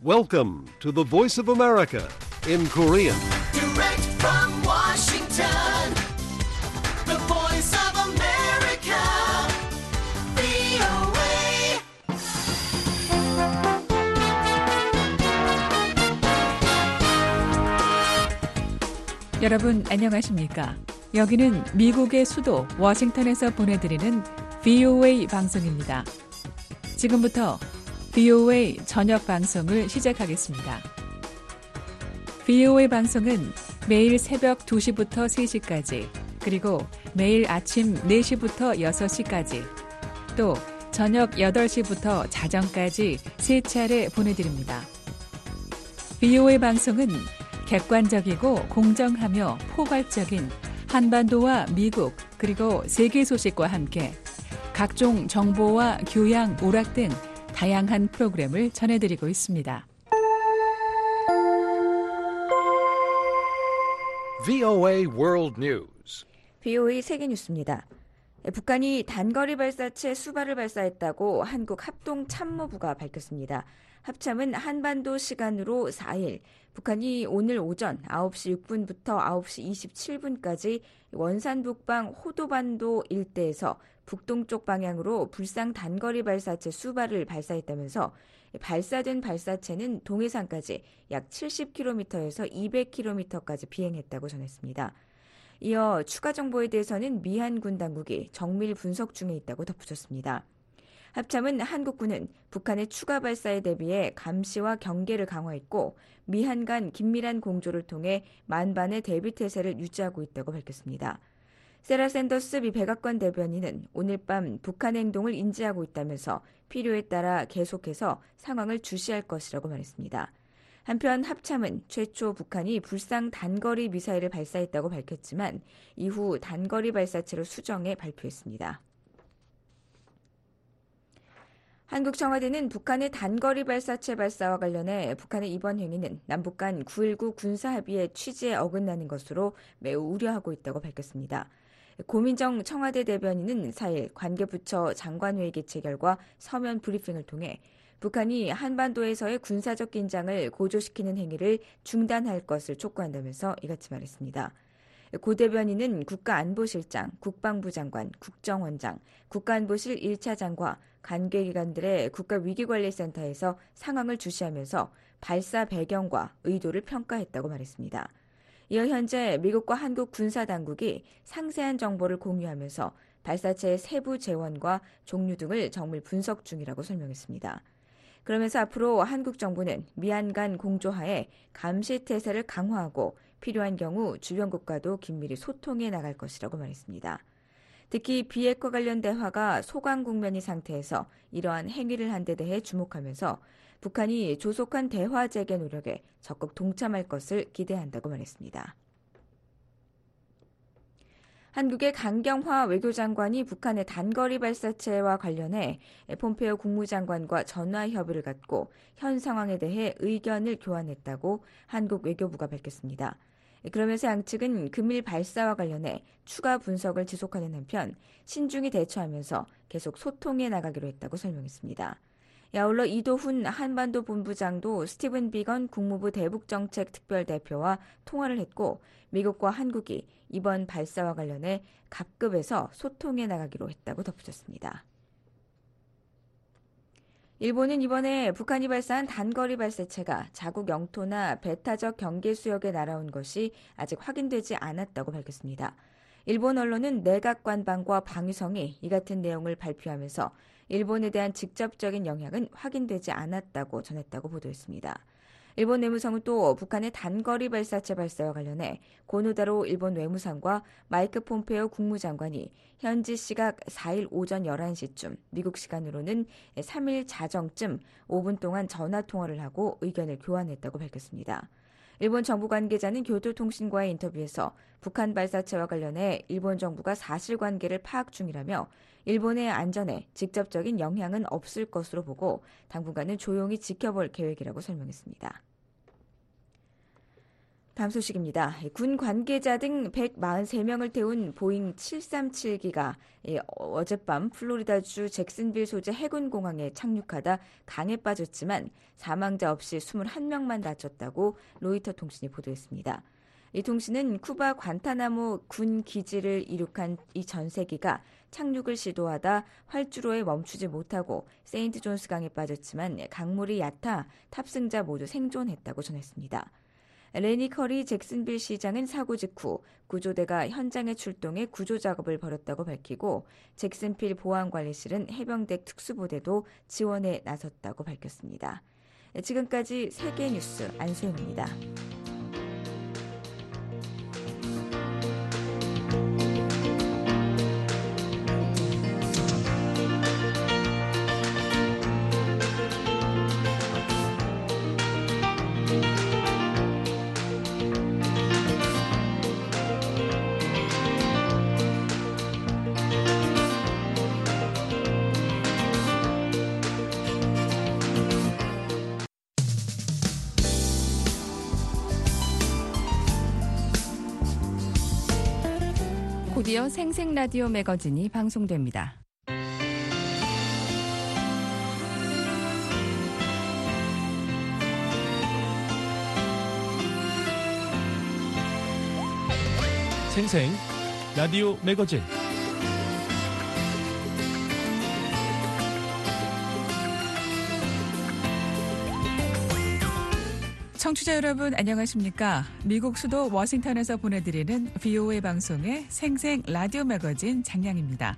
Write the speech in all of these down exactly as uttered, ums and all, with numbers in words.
Welcome to the Voice of America in Korean. Direct from Washington, the Voice of America, 브이오에이. 여러분 안녕하십니까? 여기는 미국의 수도 워싱턴에서 보내드리는 브이오에이 방송입니다. 지금부터 브이오에이 저녁 방송을 시작하겠습니다. 브이오에이 방송은 매일 새벽 두 시부터 세 시까지, 그리고 매일 아침 네 시부터 여섯 시까지, 또 저녁 여덟 시부터 자정까지 세 차례 보내드립니다. 브이오에이 방송은 객관적이고 공정하며 포괄적인 한반도와 미국 그리고 세계 소식과 함께 각종 정보와 교양, 오락 등 다양한 프로그램을 전해드리고 있습니다. 브이오에이 World News. 브이오에이 세계뉴스입니다. 북한이 단거리 발사체 수발을 발사했다고 한국 합동참모부가 밝혔습니다. 합참은 한반도 시간으로 사 일, 북한이 오늘 오전 아홉 시 육 분부터 아홉 시 이십칠 분까지 원산 북방 호도반도 일대에서 북동쪽 방향으로 불상 단거리 발사체 수발을 발사했다면서 발사된 발사체는 동해상까지 약 칠십 킬로미터에서 이백 킬로미터까지 비행했다고 전했습니다. 이어 추가 정보에 대해서는 미한군 당국이 정밀 분석 중에 있다고 덧붙였습니다. 합참은 한국군은 북한의 추가 발사에 대비해 감시와 경계를 강화했고 미한 간 긴밀한 공조를 통해 만반의 대비 태세를 유지하고 있다고 밝혔습니다. 세라 샌더스 미 백악관 대변인은 오늘 밤 북한의 행동을 인지하고 있다면서 필요에 따라 계속해서 상황을 주시할 것이라고 말했습니다. 한편 합참은 최초 북한이 불상 단거리 미사일을 발사했다고 밝혔지만 이후 단거리 발사체로 수정해 발표했습니다. 한국 청와대는 북한의 단거리 발사체 발사와 관련해 북한의 이번 행위는 남북 간 구일구 군사합의의 취지에 어긋나는 것으로 매우 우려하고 있다고 밝혔습니다. 고민정 청와대 대변인은 사 일 관계부처 장관회의 개최 결과 서면 브리핑을 통해 북한이 한반도에서의 군사적 긴장을 고조시키는 행위를 중단할 것을 촉구한다면서 이같이 말했습니다. 고 대변인은 국가안보실장, 국방부 장관, 국정원장, 국가안보실 일 차장과 관계기관들의 국가위기관리센터에서 상황을 주시하면서 발사 배경과 의도를 평가했다고 말했습니다. 이어 현재 미국과 한국 군사당국이 상세한 정보를 공유하면서 발사체의 세부 재원과 종류 등을 정밀 분석 중이라고 설명했습니다. 그러면서 앞으로 한국 정부는 미한 간 공조하에 감시 태세를 강화하고 필요한 경우 주변 국가도 긴밀히 소통해 나갈 것이라고 말했습니다. 특히 비핵화 관련 대화가 소강 국면인 상태에서 이러한 행위를 한 데 대해 주목하면서 북한이 조속한 대화 재개 노력에 적극 동참할 것을 기대한다고 말했습니다. 한국의 강경화 외교장관이 북한의 단거리 발사체와 관련해 폼페이오 국무장관과 전화 협의를 갖고 현 상황에 대해 의견을 교환했다고 한국 외교부가 밝혔습니다. 그러면서 양측은 금일 발사와 관련해 추가 분석을 지속하는 한편 신중히 대처하면서 계속 소통해 나가기로 했다고 설명했습니다. 아울러 이도훈 한반도 본부장도 스티븐 비건 국무부 대북정책 특별대표와 통화를 했고 미국과 한국이 이번 발사와 관련해 각급에서 소통해 나가기로 했다고 덧붙였습니다. 일본은 이번에 북한이 발사한 단거리 발사체가 자국 영토나 배타적 경계 수역에 날아온 것이 아직 확인되지 않았다고 밝혔습니다. 일본 언론은 내각 관방과 방위성이 이 같은 내용을 발표하면서 일본에 대한 직접적인 영향은 확인되지 않았다고 전했다고 보도했습니다. 일본 외무성은 또 북한의 단거리 발사체 발사와 관련해 고노다로 일본 외무상과 마이크 폼페이오 국무장관이 현지 시각 사 일 오전 열한 시쯤, 미국 시간으로는 삼 일 자정쯤 오 분 동안 전화통화를 하고 의견을 교환했다고 밝혔습니다. 일본 정부 관계자는 교토통신과의 인터뷰에서 북한 발사체와 관련해 일본 정부가 사실관계를 파악 중이라며 일본의 안전에 직접적인 영향은 없을 것으로 보고 당분간은 조용히 지켜볼 계획이라고 설명했습니다. 다음 소식입니다. 군 관계자 등 백사십삼 명을 태운 보잉 칠삼칠 기가 어젯밤 플로리다주 잭슨빌 소재 해군공항에 착륙하다 강에 빠졌지만 사망자 없이 이십일 명만 다쳤다고 로이터 통신이 보도했습니다. 이 통신은 쿠바 관타나모 군 기지를 이륙한 이 전세기가 착륙을 시도하다 활주로에 멈추지 못하고 세인트 존스 강에 빠졌지만 강물이 얕아 탑승자 모두 생존했다고 전했습니다. 레니 커리 잭슨빌 시장은 사고 직후 구조대가 현장에 출동해 구조 작업을 벌였다고 밝히고 잭슨빌 보안관리실은 해병대 특수부대도 지원에 나섰다고 밝혔습니다. 지금까지 세계 뉴스 안소영입니다. 곧이어 생생 라디오 매거진이 방송됩니다. 생생 라디오 매거진. 청취자 여러분 안녕하십니까? 미국 수도 워싱턴에서 보내드리는 브이오에이 방송의 생생 라디오 매거진 장량입니다.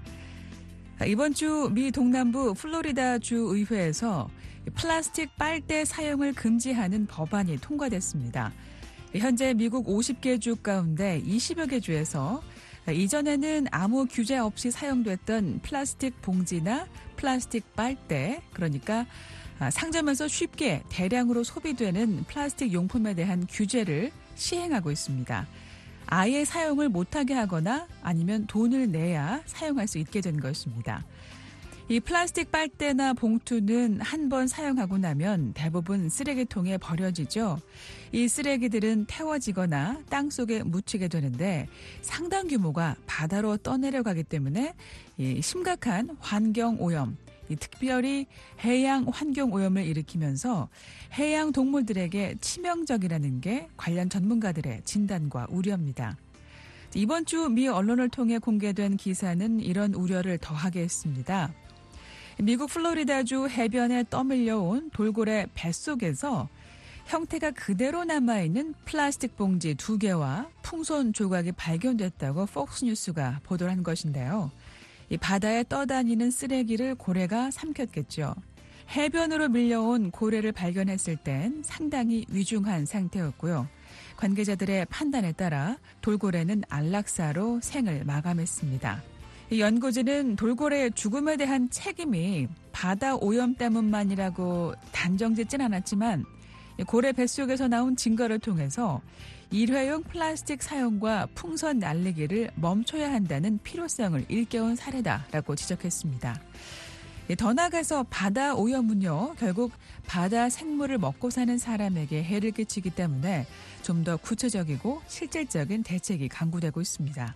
이번 주 미 동남부 플로리다주 의회에서 플라스틱 빨대 사용을 금지하는 법안이 통과됐습니다. 현재 미국 오십 개 주 가운데 이십여 개 주에서 이전에는 아무 규제 없이 사용됐던 플라스틱 봉지나 플라스틱 빨대, 그러니까 상점에서 쉽게 대량으로 소비되는 플라스틱 용품에 대한 규제를 시행하고 있습니다. 아예 사용을 못하게 하거나 아니면 돈을 내야 사용할 수 있게 된 것입니다. 이 플라스틱 빨대나 봉투는 한 번 사용하고 나면 대부분 쓰레기통에 버려지죠. 이 쓰레기들은 태워지거나 땅속에 묻히게 되는데 상당 규모가 바다로 떠내려가기 때문에 심각한 환경오염, 특별히 해양 환경오염을 일으키면서 해양 동물들에게 치명적이라는 게 관련 전문가들의 진단과 우려입니다. 이번 주 미 언론을 통해 공개된 기사는 이런 우려를 더하게 했습니다. 미국 플로리다주 해변에 떠밀려온 돌고래 뱃속에서 형태가 그대로 남아있는 플라스틱 봉지 두 개와 풍선 조각이 발견됐다고 폭스뉴스가 보도를 한 것인데요. 이 바다에 떠다니는 쓰레기를 고래가 삼켰겠죠. 해변으로 밀려온 고래를 발견했을 땐 상당히 위중한 상태였고요. 관계자들의 판단에 따라 돌고래는 안락사로 생을 마감했습니다. 이 연구진은 돌고래의 죽음에 대한 책임이 바다 오염 때문만이라고 단정짓진 않았지만 고래 뱃속에서 나온 증거를 통해서 일회용 플라스틱 사용과 풍선 날리기를 멈춰야 한다는 필요성을 일깨운 사례다라고 지적했습니다. 더 나아가서 바다 오염은요, 결국 바다 생물을 먹고 사는 사람에게 해를 끼치기 때문에 좀 더 구체적이고 실질적인 대책이 강구되고 있습니다.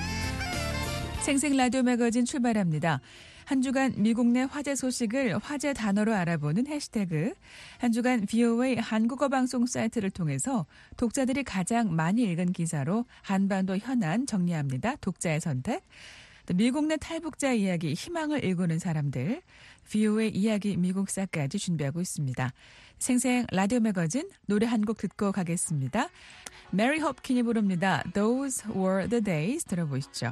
생생 라디오 매거진 출발합니다. 한 주간 미국 내 화제 소식을 화제 단어로 알아보는 해시태그, 한 주간 브이오에이 한국어 방송 사이트를 통해서 독자들이 가장 많이 읽은 기사로 한반도 현안 정리합니다. 독자의 선택. 미국 내 탈북자 이야기, 희망을 일구는 사람들, 브이오에이 이야기 미국사까지 준비하고 있습니다. 생생 라디오 매거진 노래 한 곡 듣고 가겠습니다. 메리 홉킨이 부릅니다. Those were the days. 들어보시죠.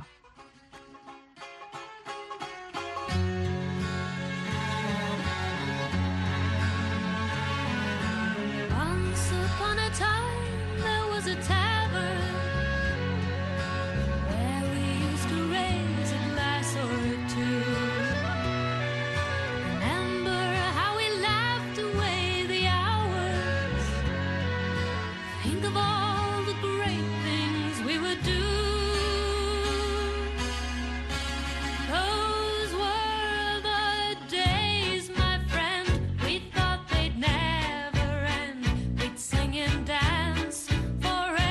Once upon a time there was a tavern where we used to raise a glass or two. Remember how we laughed away the hours. Think of all the great things we would do. Those were the days, my friend. We thought they'd never end. We'd sing and dance forever.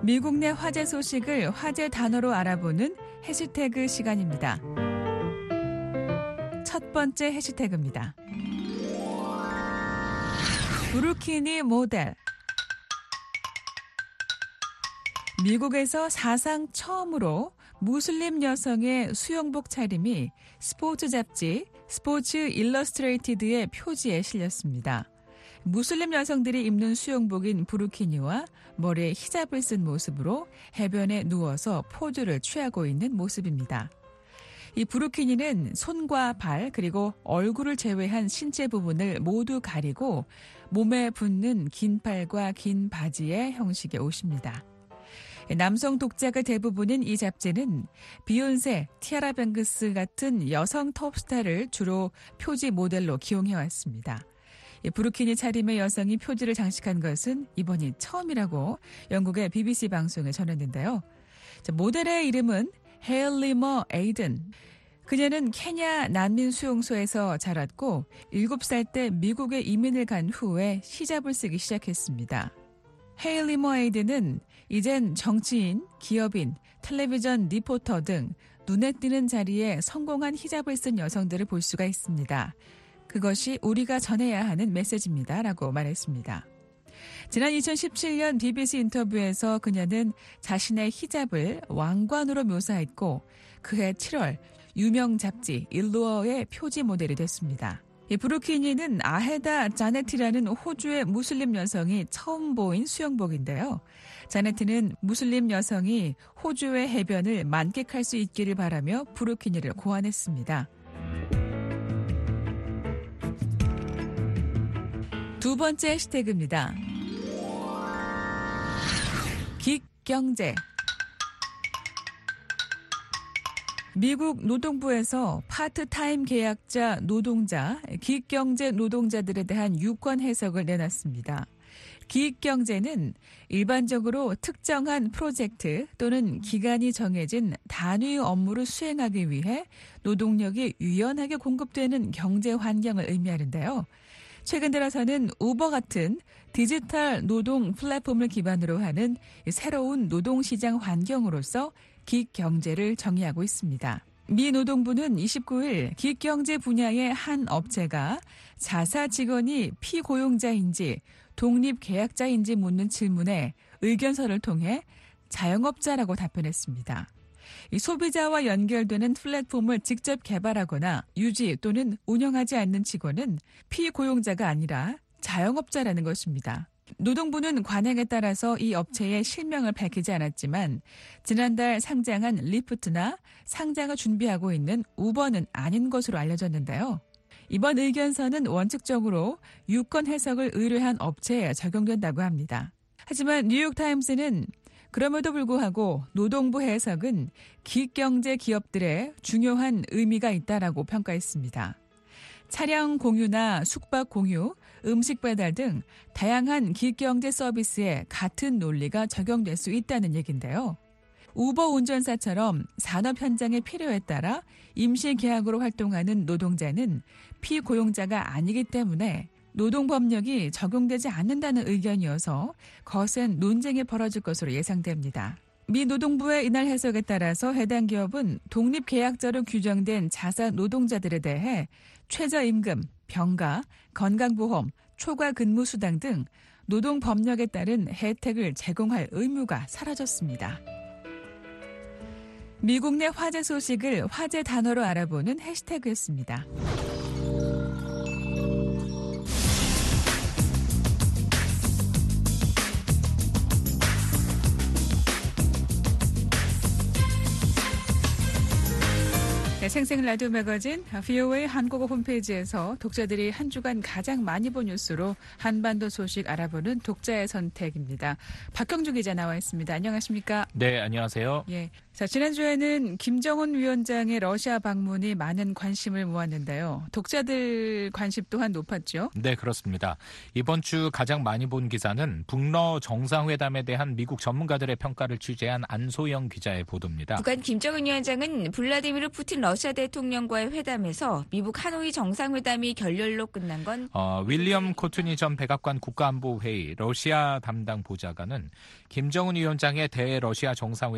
미국 내 화제 소식을 화제 단어로 알아보는 해시태그 시간입니다. 첫 번째 해시태그입니다. 브루키니 모델. 미국에서 사상 처음으로 무슬림 여성의 수영복 차림이 스포츠 잡지 스포츠 일러스트레이티드의 표지에 실렸습니다. 무슬림 여성들이 입는 수영복인 부르키니와 머리에 히잡을 쓴 모습으로 해변에 누워서 포즈를 취하고 있는 모습입니다. 이 부르키니는 손과 발 그리고 얼굴을 제외한 신체 부분을 모두 가리고 몸에 붙는 긴 팔과 긴 바지의 형식의 옷입니다. 남성 독자가 대부분인 이 잡지는 비욘세, 티아라 뱅크스 같은 여성 톱스타를 주로 표지 모델로 기용해왔습니다. 부르키니 차림의 여성이 표지를 장식한 것은 이번이 처음이라고 영국의 비비씨 방송에 전했는데요. 모델의 이름은 헤일리머 에이든. 그녀는 케냐 난민 수용소에서 자랐고 일곱 살 때 미국에 이민을 간 후에 히잡을 쓰기 시작했습니다. 헤일리머 에이든은 이젠 정치인, 기업인, 텔레비전 리포터 등 눈에 띄는 자리에 성공한 히잡을 쓴 여성들을 볼 수가 있습니다. 그것이 우리가 전해야 하는 메시지입니다. 라고 말했습니다. 지난 이천십칠 년 비비씨 인터뷰에서 그녀는 자신의 히잡을 왕관으로 묘사했고 그해 칠월 유명 잡지 일루어의 표지 모델이 됐습니다. 이 브루키니는 아헤다 자네티라는 호주의 무슬림 여성이 처음 보인 수영복인데요. 자네티는 무슬림 여성이 호주의 해변을 만끽할 수 있기를 바라며 브루키니를 고안했습니다. 두 번째 해시태그입니다. 긱경제. 미국 노동부에서 파트타임 계약자 노동자, 긱경제 노동자들에 대한 유권 해석을 내놨습니다. 기익경제는 일반적으로 특정한 프로젝트 또는 기간이 정해진 단위 업무를 수행하기 위해 노동력이 유연하게 공급되는 경제 환경을 의미하는데요. 최근 들어서는 우버 같은 디지털 노동 플랫폼을 기반으로 하는 새로운 노동시장 환경으로서 기익경제를 정의하고 있습니다. 미 노동부는 이십구 일 기익경제 분야의 한 업체가 자사 직원이 피고용자인지 독립계약자인지 묻는 질문에 의견서를 통해 자영업자라고 답변했습니다. 이 소비자와 연결되는 플랫폼을 직접 개발하거나 유지 또는 운영하지 않는 직원은 피고용자가 아니라 자영업자라는 것입니다. 노동부는 관행에 따라서 이 업체의 실명을 밝히지 않았지만 지난달 상장한 리프트나 상장을 준비하고 있는 우버는 아닌 것으로 알려졌는데요. 이번 의견서는 원칙적으로 유권 해석을 의뢰한 업체에 적용된다고 합니다. 하지만 뉴욕타임스는 그럼에도 불구하고 노동부 해석은 기익경제 기업들의 중요한 의미가 있다라고 평가했습니다. 차량 공유나 숙박 공유, 음식 배달 등 다양한 기익경제 서비스에 같은 논리가 적용될 수 있다는 얘기인데요. 우버 운전사처럼 산업 현장의 필요에 따라 임시 계약으로 활동하는 노동자는 피고용자가 아니기 때문에 노동법령이 적용되지 않는다는 의견이어서 거센 논쟁이 벌어질 것으로 예상됩니다. 미 노동부의 이날 해석에 따라서 해당 기업은 독립계약자로 규정된 자사 노동자들에 대해 최저임금, 병가, 건강보험, 초과 근무수당 등 노동법령에 따른 혜택을 제공할 의무가 사라졌습니다. 미국 내 화제 소식을 화제 단어로 알아보는 해시태그였습니다. 네, 생생 라디오 매거진 브이오에이 한국어 홈페이지에서 독자들이 한 주간 가장 많이 본 뉴스로 한반도 소식 알아보는 독자의 선택입니다. 박경주 기자 나와 있습니다. 안녕하십니까? 네, 안녕하세요. 예. 자, 지난주에는 김정은 위원장의 러시아 방문이 많은 관심을 모았는데요. 독자들 관심 또한 높았죠? 네, 그렇습니다. 이번 주 가장 많이 본 기사는 북러 정상회담에 대한 미국 전문가들의 평가를 취재한 안소영 기자의 보도입니다. 북한 김정은 위원장은 블라디미르 푸틴 러시아 러시아 대통령과의 회담에서 미국 하노이 정상회담이 결렬로 끝난 건 어, 윌리엄 코트니 전 백악관 국가안보회의 러시아 담당 보좌관은 김정은 위원장의 대러시아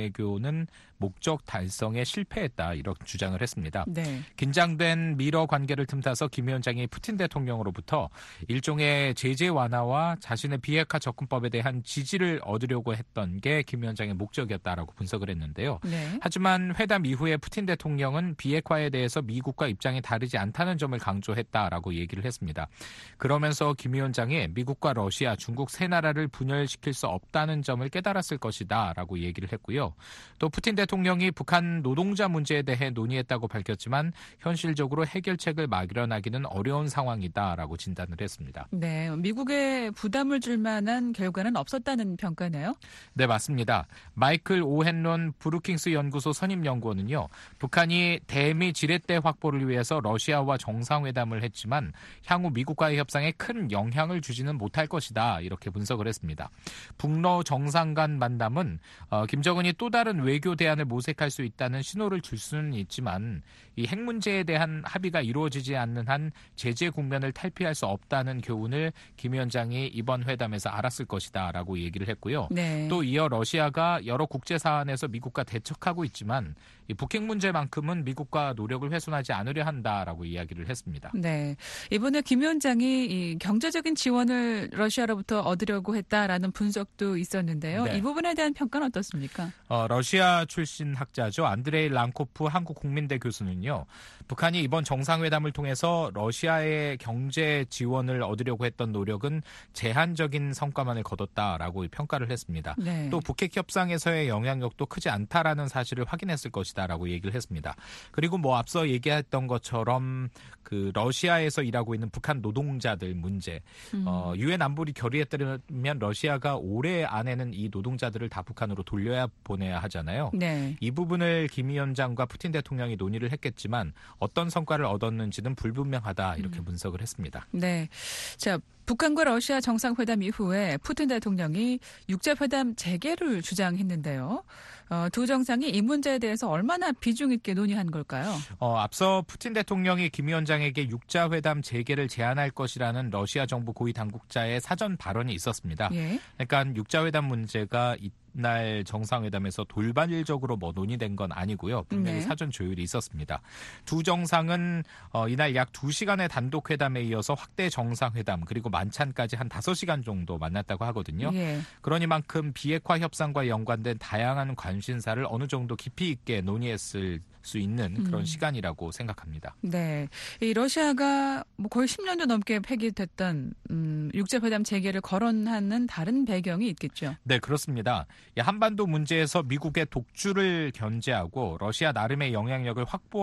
정상외교는 목적 달성에 실패했다 이렇게 주장을 했습니다. 네. 긴장된 미러 관계를 틈타서 김 위원장이 푸틴 대통령으로부터 일종의 제재 완화와 자신의 비핵화 접근법에 대한 지지를 얻으려고 했던 게 김 위원장의 목적이었다라고 분석을 했는데요. 네. 하지만 회담 이후에 푸틴 대통령은 비핵화에 대해서 미국과 입장이 다르지 않다는 점을 강조했다라고 얘기를 했습니다. 그러면서 김 위원장이 미국과 러시아, 중국 세 나라를 분열시킬 수 없다는 점을 깨달았을 것이다라고 얘기를 했고요. 또 푸틴 대통령이 북한 노동자 문제에 대해 논의했다고 밝혔지만 현실적으로 해결책을 마련하기는 어려운 상황이다라고 진단을 했습니다. 네, 미국에 부담을 줄 만한 결과는 없었다는 평가네요. 네, 맞습니다. 마이클 오헨론 브루킹스 연구소 선임연구원은요. 북한이 대미 지렛대 확보를 위해서 러시아와 정상회담을 했지만 향후 미국과의 협상에 큰 영향을 주지는 못할 것이다. 이렇게 분석을 했습니다. 북러 정상 간 만남은 어, 김정은이 또 다른 외교 대안을 모색할 수 있다는 신호를 줄 수는 있지만 이 핵 문제에 대한 합의가 이루어지지 않는 한 제재 국면을 탈피할 수 없다는 교훈을 김 위원장이 이번 회담에서 알았을 것이다라고 얘기를 했고요. 네. 또 이어 러시아가 여러 국제 사안에서 미국과 대척하고 있지만 이 북핵 문제만큼은 미국과 노력을 훼손하지 않으려 한다라고 이야기를 했습니다. 네, 이번에 김 위원장이 이 경제적인 지원을 러시아로부터 얻으려고 했다라는 분석도 있었는데요. 네. 이 부분에 대한 평가는 어떻습니까? 어, 러시아 출신 학자죠. 안드레이 랑코프 한국국민대 교수는요. 북한이 이번 정상회담을 통해서 러시아의 경제 지원을 얻으려고 했던 노력은 제한적인 성과만을 거뒀다라고 평가를 했습니다. 네. 또 북핵 협상에서의 영향력도 크지 않다라는 사실을 확인했을 것이다라고 얘기를 했습니다. 그리고 뭐 앞서 얘기했던 것처럼 그 러시아에서 일하고 있는 북한 노동자들 문제, 음. 어, 유엔 안보리 결의에 따르면 러시아가 올해 안에는 이 노동자들을 다 북한으로 돌려야 보내야 하잖아요. 네. 이 부분을 김 위원장과 푸틴 대통령이 논의를 했겠지만 어떤 성과를 얻었는지는 불분명하다 이렇게 분석을 했습니다. 네. 자, 북한과 러시아 정상회담 이후에 푸틴 대통령이 육자회담 재개를 주장했는데요. 어, 두 정상이 이 문제에 대해서 얼마나 비중 있게 논의한 걸까요? 어, 앞서 푸틴 대통령이 김 위원장에게 육자회담 재개를 제안할 것이라는 러시아 정부 고위 당국자의 사전 발언이 있었습니다. 예. 그러니까 육자회담 문제가 이날 정상회담에서 돌발적으로 뭐 논의된 건 아니고요. 분명히 네. 사전 조율이 있었습니다. 두 정상은 어, 이날 약 두 시간의 단독 회담에 이어서 확대 정상회담 그리고 만찬까지 한 다섯 시간 정도 만났다고 하거든요. 예. 그러니만큼 비핵화 협상과 연관된 다양한 관심사를 어느 정도 깊이 있게 논의했을 수 있는 그런 음. 시간이라고 생각합니다. 네, 이 러시아가 뭐 거의 십 년도 넘게 폐기됐던 음, 육자회담 재개를 거론하는 다른 배경이 있겠죠. 네, 그렇습니다. 이 한반도 문제에서 미국의 독주를 견제하고 러시아 나름의 영향력을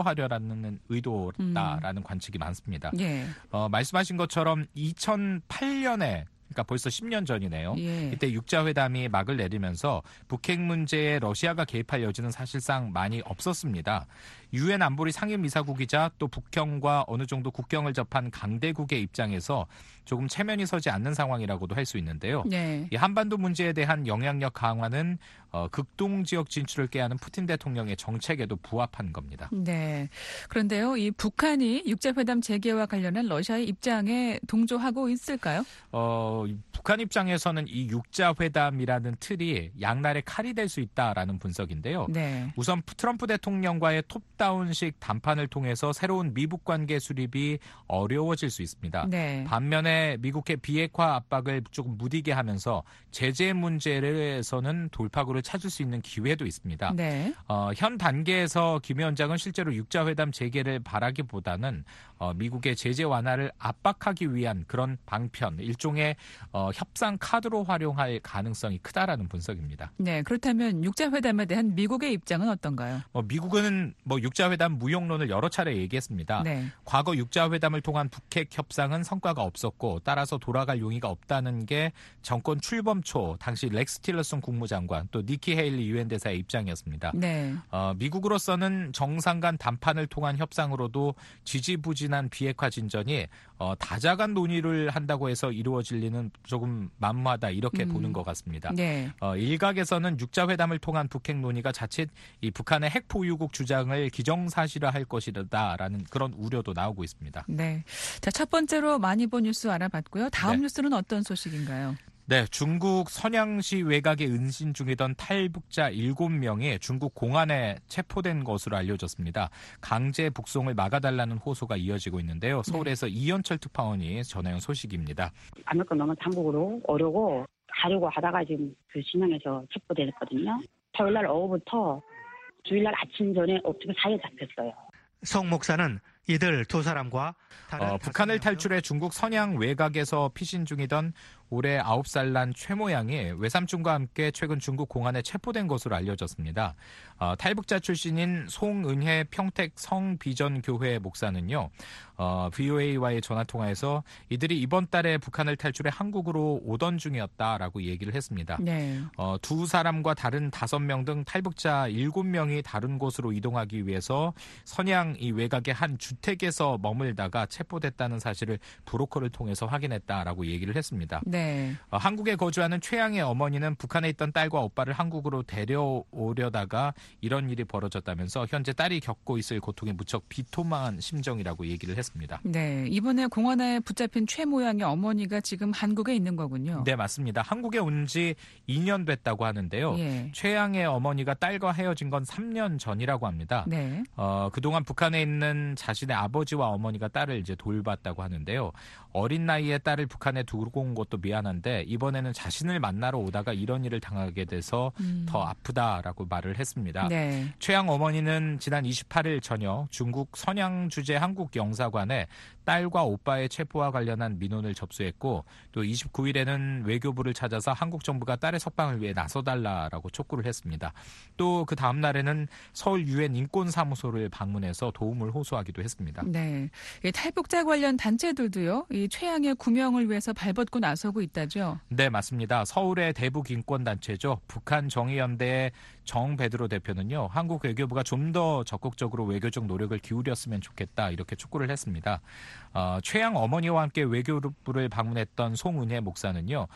확보하려는 의도다라는 음. 관측이 많습니다. 예. 어, 말씀하신 것처럼 이천팔 년에 그러니까 벌써 십 년 전이네요. 예. 이때 육자회담이 막을 내리면서 북핵 문제에 러시아가 개입할 여지는 사실상 많이 없었습니다. 유엔 안보리 상임이사국이자 또 북형과 어느 정도 국경을 접한 강대국의 입장에서 조금 체면이 서지 않는 상황이라고도 할 수 있는데요. 네. 이 한반도 문제에 대한 영향력 강화는 어, 극동 지역 진출을 꾀하는 푸틴 대통령의 정책에도 부합한 겁니다. 네. 그런데요, 이 북한이 육자회담 재개와 관련한 러시아의 입장에 동조하고 있을까요? 어, 북한 입장에서는 이 육자회담이라는 틀이 양날의 칼이 될 수 있다라는 분석인데요. 네. 우선 트럼프 대통령과의 톱다운식談判을 통해서 새로운 미북 관계 수립이 어려워질 수 있습니다. 네. 반면에 미국의 비핵화 압박을 조금 무디게 하면서 제재 문제에서는 돌파구를 찾을 수 있는 기회도 있습니다. 네. 어, 현 단계에서 김 위원장은 실제로 육자회담 재개를 바라기보다는 어, 미국의 제재 완화를 압박하기 위한 그런 방편, 일종의 어, 협상 카드로 활용할 가능성이 크다라는 분석입니다. 네. 그렇다면 육자회담에 대한 미국의 입장은 어떤가요? 어, 미국은 뭐 육자회담 무용론을 여러 차례 얘기했습니다. 네. 과거 육자회담을 통한 북핵 협상은 성과가 없었고 따라서 돌아갈 용의가 없다는 게 정권 출범 초 당시 렉스 틸러슨 국무장관 또 니키 헤일리 유엔 대사의 입장이었습니다. 네. 어, 미국으로서는 정상 간談判을 통한 협상으로도 지지부진한 비핵화 진전이 어, 다자간 논의를 한다고 해서 이루어질 리는 조금 만무하다 이렇게 음. 보는 것 같습니다. 네. 어, 일각에서는 육자회담을 통한 북핵 논의가 자칫 이 북한의 핵 보유국 주장을 기정사실화할 것이다라는 그런 우려도 나오고 있습니다. 네. 자, 첫 번째로 많이 본 뉴스 알아봤고요. 다음 네. 뉴스는 어떤 소식인가요? 네, 중국 선양시 외곽에 은신 중이던 탈북자 일곱 명이 중국 공안에 체포된 것으로 알려졌습니다. 강제 북송을 막아달라는 호소가 이어지고 있는데요. 서울에서 네. 이현철 특파원이 전해온 소식입니다. 아메리카 넘어서 한국으로 오려고 가려고 하다가 지금 그 신양에서 체포됐거든요. 토요일날 오후부터 주일날 아침 전에 어떻게 사이에 잡혔어요. 송 목사는 이들 두 사람과 다른 어, 북한을 탈출해 중국 선양 외곽에서 피신 중이던 올해 아홉 살 난 최모 양이 외삼촌과 함께 최근 중국 공안에 체포된 것으로 알려졌습니다. 어, 탈북자 출신인 송은혜 평택 성비전교회 목사는요. 어, 브이오에이와의 전화통화에서 이들이 이번 달에 북한을 탈출해 한국으로 오던 중이었다라고 얘기를 했습니다. 네. 어, 두 사람과 다른 다섯 명 등 탈북자 일곱 명이 다른 곳으로 이동하기 위해서 선양 이 외곽의 한 주택에서 머물다가 체포됐다는 사실을 브로커를 통해서 확인했다라고 얘기를 했습니다. 네. 어, 한국에 거주하는 최양의 어머니는 북한에 있던 딸과 오빠를 한국으로 데려오려다가 이런 일이 벌어졌다면서 현재 딸이 겪고 있을 고통이 무척 비통한 심정이라고 얘기를 했습니다. 네. 이번에 공안에 붙잡힌 최 모양의 어머니가 지금 한국에 있는 거군요. 네, 맞습니다. 한국에 온 지 이 년 됐다고 하는데요. 예. 최양의 어머니가 딸과 헤어진 건 삼 년 전이라고 합니다. 네. 어, 그동안 북한에 있는 자신의 아버지와 어머니가 딸을 이제 돌봤다고 하는데요. 어린 나이에 딸을 북한에 두고 온 것도 미안한데 이번에는 자신을 만나러 오다가 이런 일을 당하게 돼서 음. 더 아프다라고 말을 했습니다. 네. 최양 어머니는 지난 이십팔 일 저녁 중국 선양 주재 한국 영사관에 딸과 오빠의 체포와 관련한 민원을 접수했고 또 이십구 일에는 외교부를 찾아서 한국 정부가 딸의 석방을 위해 나서달라라고 촉구를 했습니다. 또 그 다음 날에는 서울 유엔 인권사무소를 방문해서 도움을 호소하기도 했습니다. 네. 이 탈북자 관련 단체들도요. 이 최양의 구명을 위해서 발벗고 나서고 있다죠. 네, 맞습니다. 서울의 대북 인권단체죠. 북한 정의연대의 정베드로 대표는요. 한국 외교부가 좀 더 적극적으로 외교적 노력을 기울였으면 좋겠다 이렇게 촉구를 했습니다. 어, 최양 어머니와 함께 외교부를 방문했던 송은혜 목사는요.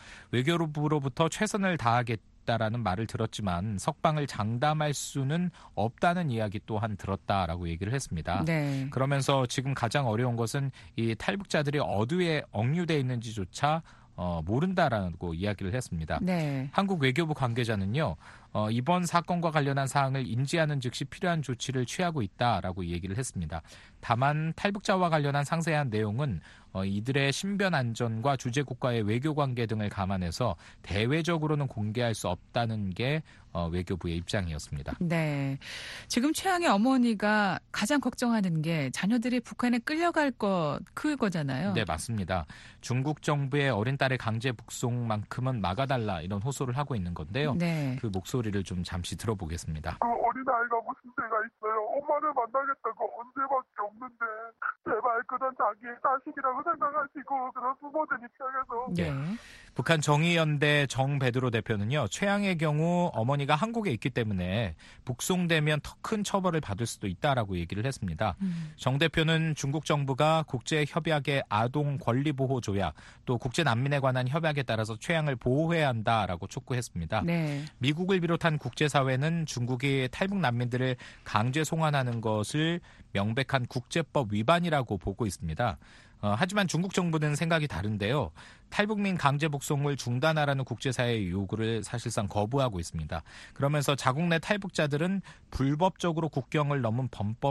외교부로부터 최선을 다하겠다라는 말을 들었지만 석방을 장담할 수는 없다는 이야기 또한 들었다라고 얘기를 했습니다. 네. 그러면서 지금 가장 어려운 것은 이 탈북자들이 어디에 억류돼 있는지조차 어, 모른다라고 이야기를 했습니다. 네. 한국 외교부 관계자는요. 어, 이번 사건과 관련한 사항을 인지하는 즉시 필요한 조치를 취하고 있다라고 얘기를 했습니다. 다만 탈북자와 관련한 상세한 내용은 어, 이들의 신변 안전과 주재 국가의 외교 관계 등을 감안해서 대외적으로는 공개할 수 없다는 게 어, 외교부의 입장이었습니다. 네. 지금 최양의 어머니가 가장 걱정하는 게 자녀들이 북한에 끌려갈 것, 그거잖아요. 네, 맞습니다. 중국 정부의 어린 딸의 강제 북송만큼은 막아달라 이런 호소를 하고 있는 건데요. 네. 그 목소리를 좀 잠시 들어보겠습니다. 그 어린아이가 무슨 죄가 있어요. 엄마를 만나겠다고 언제밖에 없는데 제발 그런 자기의 자식이라고 생각하시고 그런 부모들 입장에서 네. 북한 정의연대 정베드로 대표는요. 최양의 경우 어머니가 한국에 있기 때문에 북송되면 더 큰 처벌을 받을 수도 있다라고 얘기를 했습니다. 음. 정 대표는 중국 정부가 국제협약의 아동 권리보호 조약 또 국제난민에 관한 협약에 따라서 최양을 보호해야 한다라고 촉구했습니다. 네. 미국을 비롯한 국제사회는 중국이 탈북 난민들을 강제 송환하는 것을 명백한 국제법 위반이라고 보고 있습니다. 어, 하지만 중국 정부는 생각이 다른데요. 탈북민 강제 북송을 중단하라는 국제사회의 요구를 사실상 거부하고 있습니다. 그러면서 자국 내 탈북자들은 불법적으로 국경을 넘은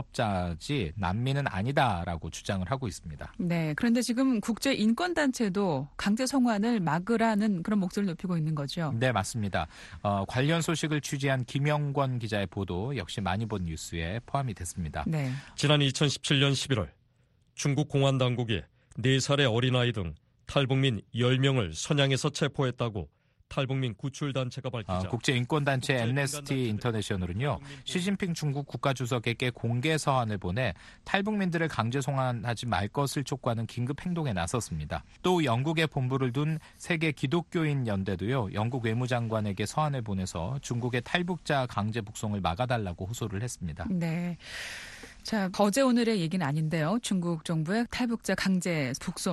범법자지 난민은 아니다라고 주장을 하고 있습니다. 네. 그런데 지금 국제인권단체도 강제 송환을 막으라는 그런 목소리를 높이고 있는 거죠. 네, 맞습니다. 어, 관련 소식을 취재한 김영권 기자의 보도 역시 많이 본 뉴스에 포함이 됐습니다. 네. 지난 이천십칠 년 십일월 중국 공안 당국이 네 살의 어린아이 등 탈북민 열 명을 선양에서 체포했다고 탈북민 구출단체가 밝히자 어, 국제인권단체 엠네스티 인터내셔널은요. 시진핑 중국 국가주석에게 공개 서한을 보내 탈북민들을 강제 송환하지 말 것을 촉구하는 긴급 행동에 나섰습니다. 또 영국에 본부를 둔 세계 기독교인 연대도요. 영국 외무장관에게 서한을 보내서 중국의 탈북자 강제 북송을 막아달라고 호소를 했습니다. 네. 자, 어제 오늘의 얘기는 아닌데요. 중국 정부의 탈북자 강제 북송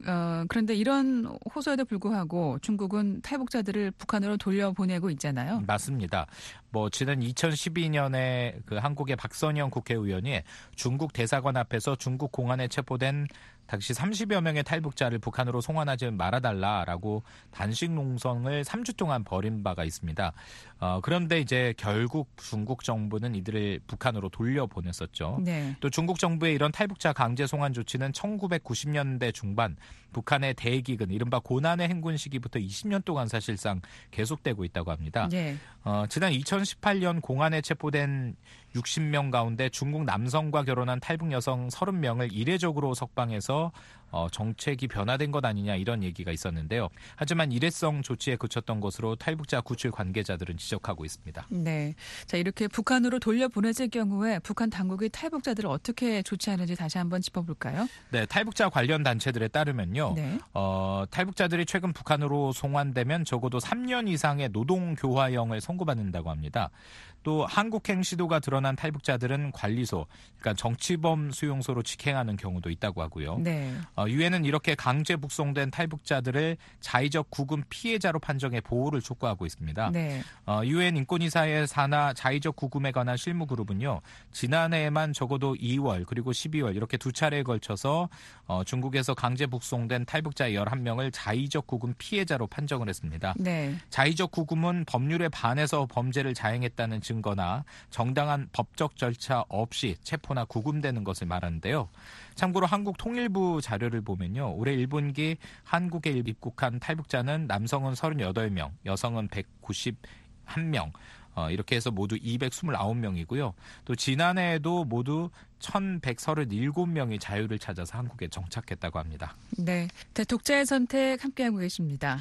어, 그런데 이런 호소에도 불구하고 중국은 탈북자들을 북한으로 돌려보내고 있잖아요. 맞습니다. 뭐 지난 이천십이 년에 그 한국의 박선영 국회의원이 중국 대사관 앞에서 중국 공안에 체포된 당시 삼십여 명의 탈북자를 북한으로 송환하지 말아달라라고 단식 농성을 삼 주 동안 벌인 바가 있습니다. 어, 그런데 이제 결국 중국 정부는 이들을 북한으로 돌려보냈었죠. 네. 또 중국 정부의 이런 탈북자 강제 송환 조치는 천구백구십 년대 중반 북한의 대기근, 이른바 고난의 행군 시기부터 이십 년 동안 사실상 계속되고 있다고 합니다. 네. 어, 지난 이천십팔 년 공안에 체포된 육십 명 가운데 중국 남성과 결혼한 탈북 여성 서른 명을 이례적으로 석방해서 어, 정책이 변화된 것 아니냐 이런 얘기가 있었는데요. 하지만 일회성 조치에 그쳤던 것으로 탈북자 구출 관계자들은 지적하고 있습니다. 네. 자, 이렇게 북한으로 돌려보내질 경우에 북한 당국이 탈북자들을 어떻게 조치하는지 다시 한번 짚어볼까요? 네, 탈북자 관련 단체들에 따르면요. 네. 어, 탈북자들이 최근 북한으로 송환되면 적어도 삼 년 이상의 노동교화형을 선고받는다고 합니다. 또 한국행 시도가 드러난 탈북자들은 관리소, 그러니까 정치범 수용소로 직행하는 경우도 있다고 하고요. 네. 어, 유엔은 이렇게 강제 북송된 탈북자들을 자의적 구금 피해자로 판정해 보호를 촉구하고 있습니다. 네. 어, 유엔 인권이사회 산하 자의적 구금에 관한 실무그룹은요. 지난해에만 적어도 이월 그리고 십이월 이렇게 두 차례에 걸쳐서 어, 중국에서 강제 북송된 탈북자 열한 명을 자의적 구금 피해자로 판정을 했습니다. 네. 자의적 구금은 법률에 반해서 범죄를 자행했다는 증거나 정당한 법적 절차 없이 체포나 구금되는 것을 말하는데요. 참고로 한국 통일부 자료를 보면요. 올해 일 분기 한국에 입국한 탈북자는 남성은 서른여덟 명, 여성은 백구십일 명, 어, 이렇게 해서 모두 이백이십구 명이고요. 또 지난해에도 모두 천백삼십칠 명이 자유를 찾아서 한국에 정착했다고 합니다. 네. 자, 독자의 선택 함께하고 계십니다.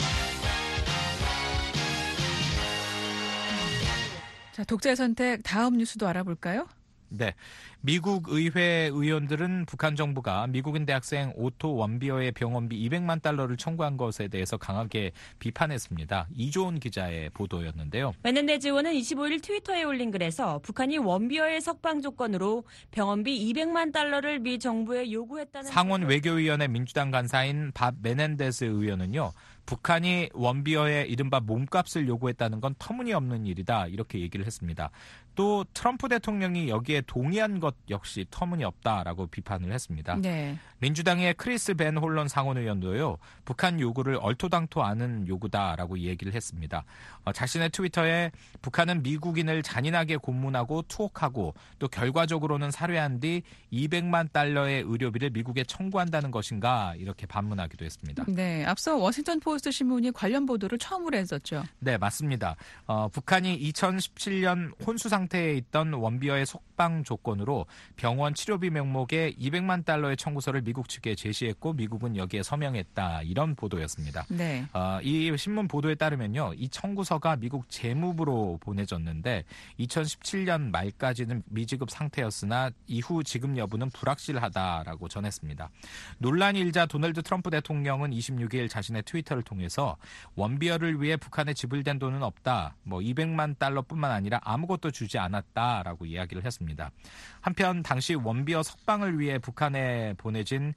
자, 독자의 선택 다음 뉴스도 알아볼까요? 네. 미국 의회 의원들은 북한 정부가 미국인 대학생 오토 원비어의 병원비 이백만 달러를 청구한 것에 대해서 강하게 비판했습니다. 이조은 기자의 보도였는데요. 메넨데즈원은 이십오일 트위터에 올린 글에서 북한이 원비어의 석방 조건으로 병원비 이백만 달러를 미 정부에 요구했다는 상원 외교위원회 민주당 간사인 밥 메넨데스 의원은요. 북한이 원비어의 이른바 몸값을 요구했다는 건 터무니없는 일이다 이렇게 얘기를 했습니다. 또 트럼프 대통령이 여기에 동의한 것 역시 터무니없다라고 비판을 했습니다. 네. 민주당의 크리스 벤 홀런 상원의원도요. 북한 요구를 얼토당토 않은 요구다라고 얘기를 했습니다. 어, 자신의 트위터에 북한은 미국인을 잔인하게 고문하고 투옥하고 또 결과적으로는 살해한 뒤 이백만 달러의 의료비를 미국에 청구한다는 것인가 이렇게 반문하기도 했습니다. 네, 앞서 워싱턴 포스트 신문이 관련 보도를 처음으로 했었죠. 네, 맞습니다. 어, 북한이 이천십칠 년 혼수 상태에 있던 원비어의 석방 조건으로 병원 치료비 명목에 이백만 달러의 청구서를 미국 측에 제시했고 미국은 여기에 서명했다 이런 보도였습니다. 네. 어, 이 신문 보도에 따르면요, 이 청구서가 미국 재무부로 보내졌는데 이천십칠 년 말까지는 미지급 상태였으나 이후 지급 여부는 불확실하다라고 전했습니다. 논란이 일자 도널드 트럼프 대통령은 이십육일 자신의 트위터를 통해서 원비어를 위해 북한에 지불된 돈은 없다. 뭐 이백만 달러뿐만 아니라 아무것도 주지 않았다라고 이야기를 했습니다. 한편 당시 원비어 석방을 위해 북한에 보내진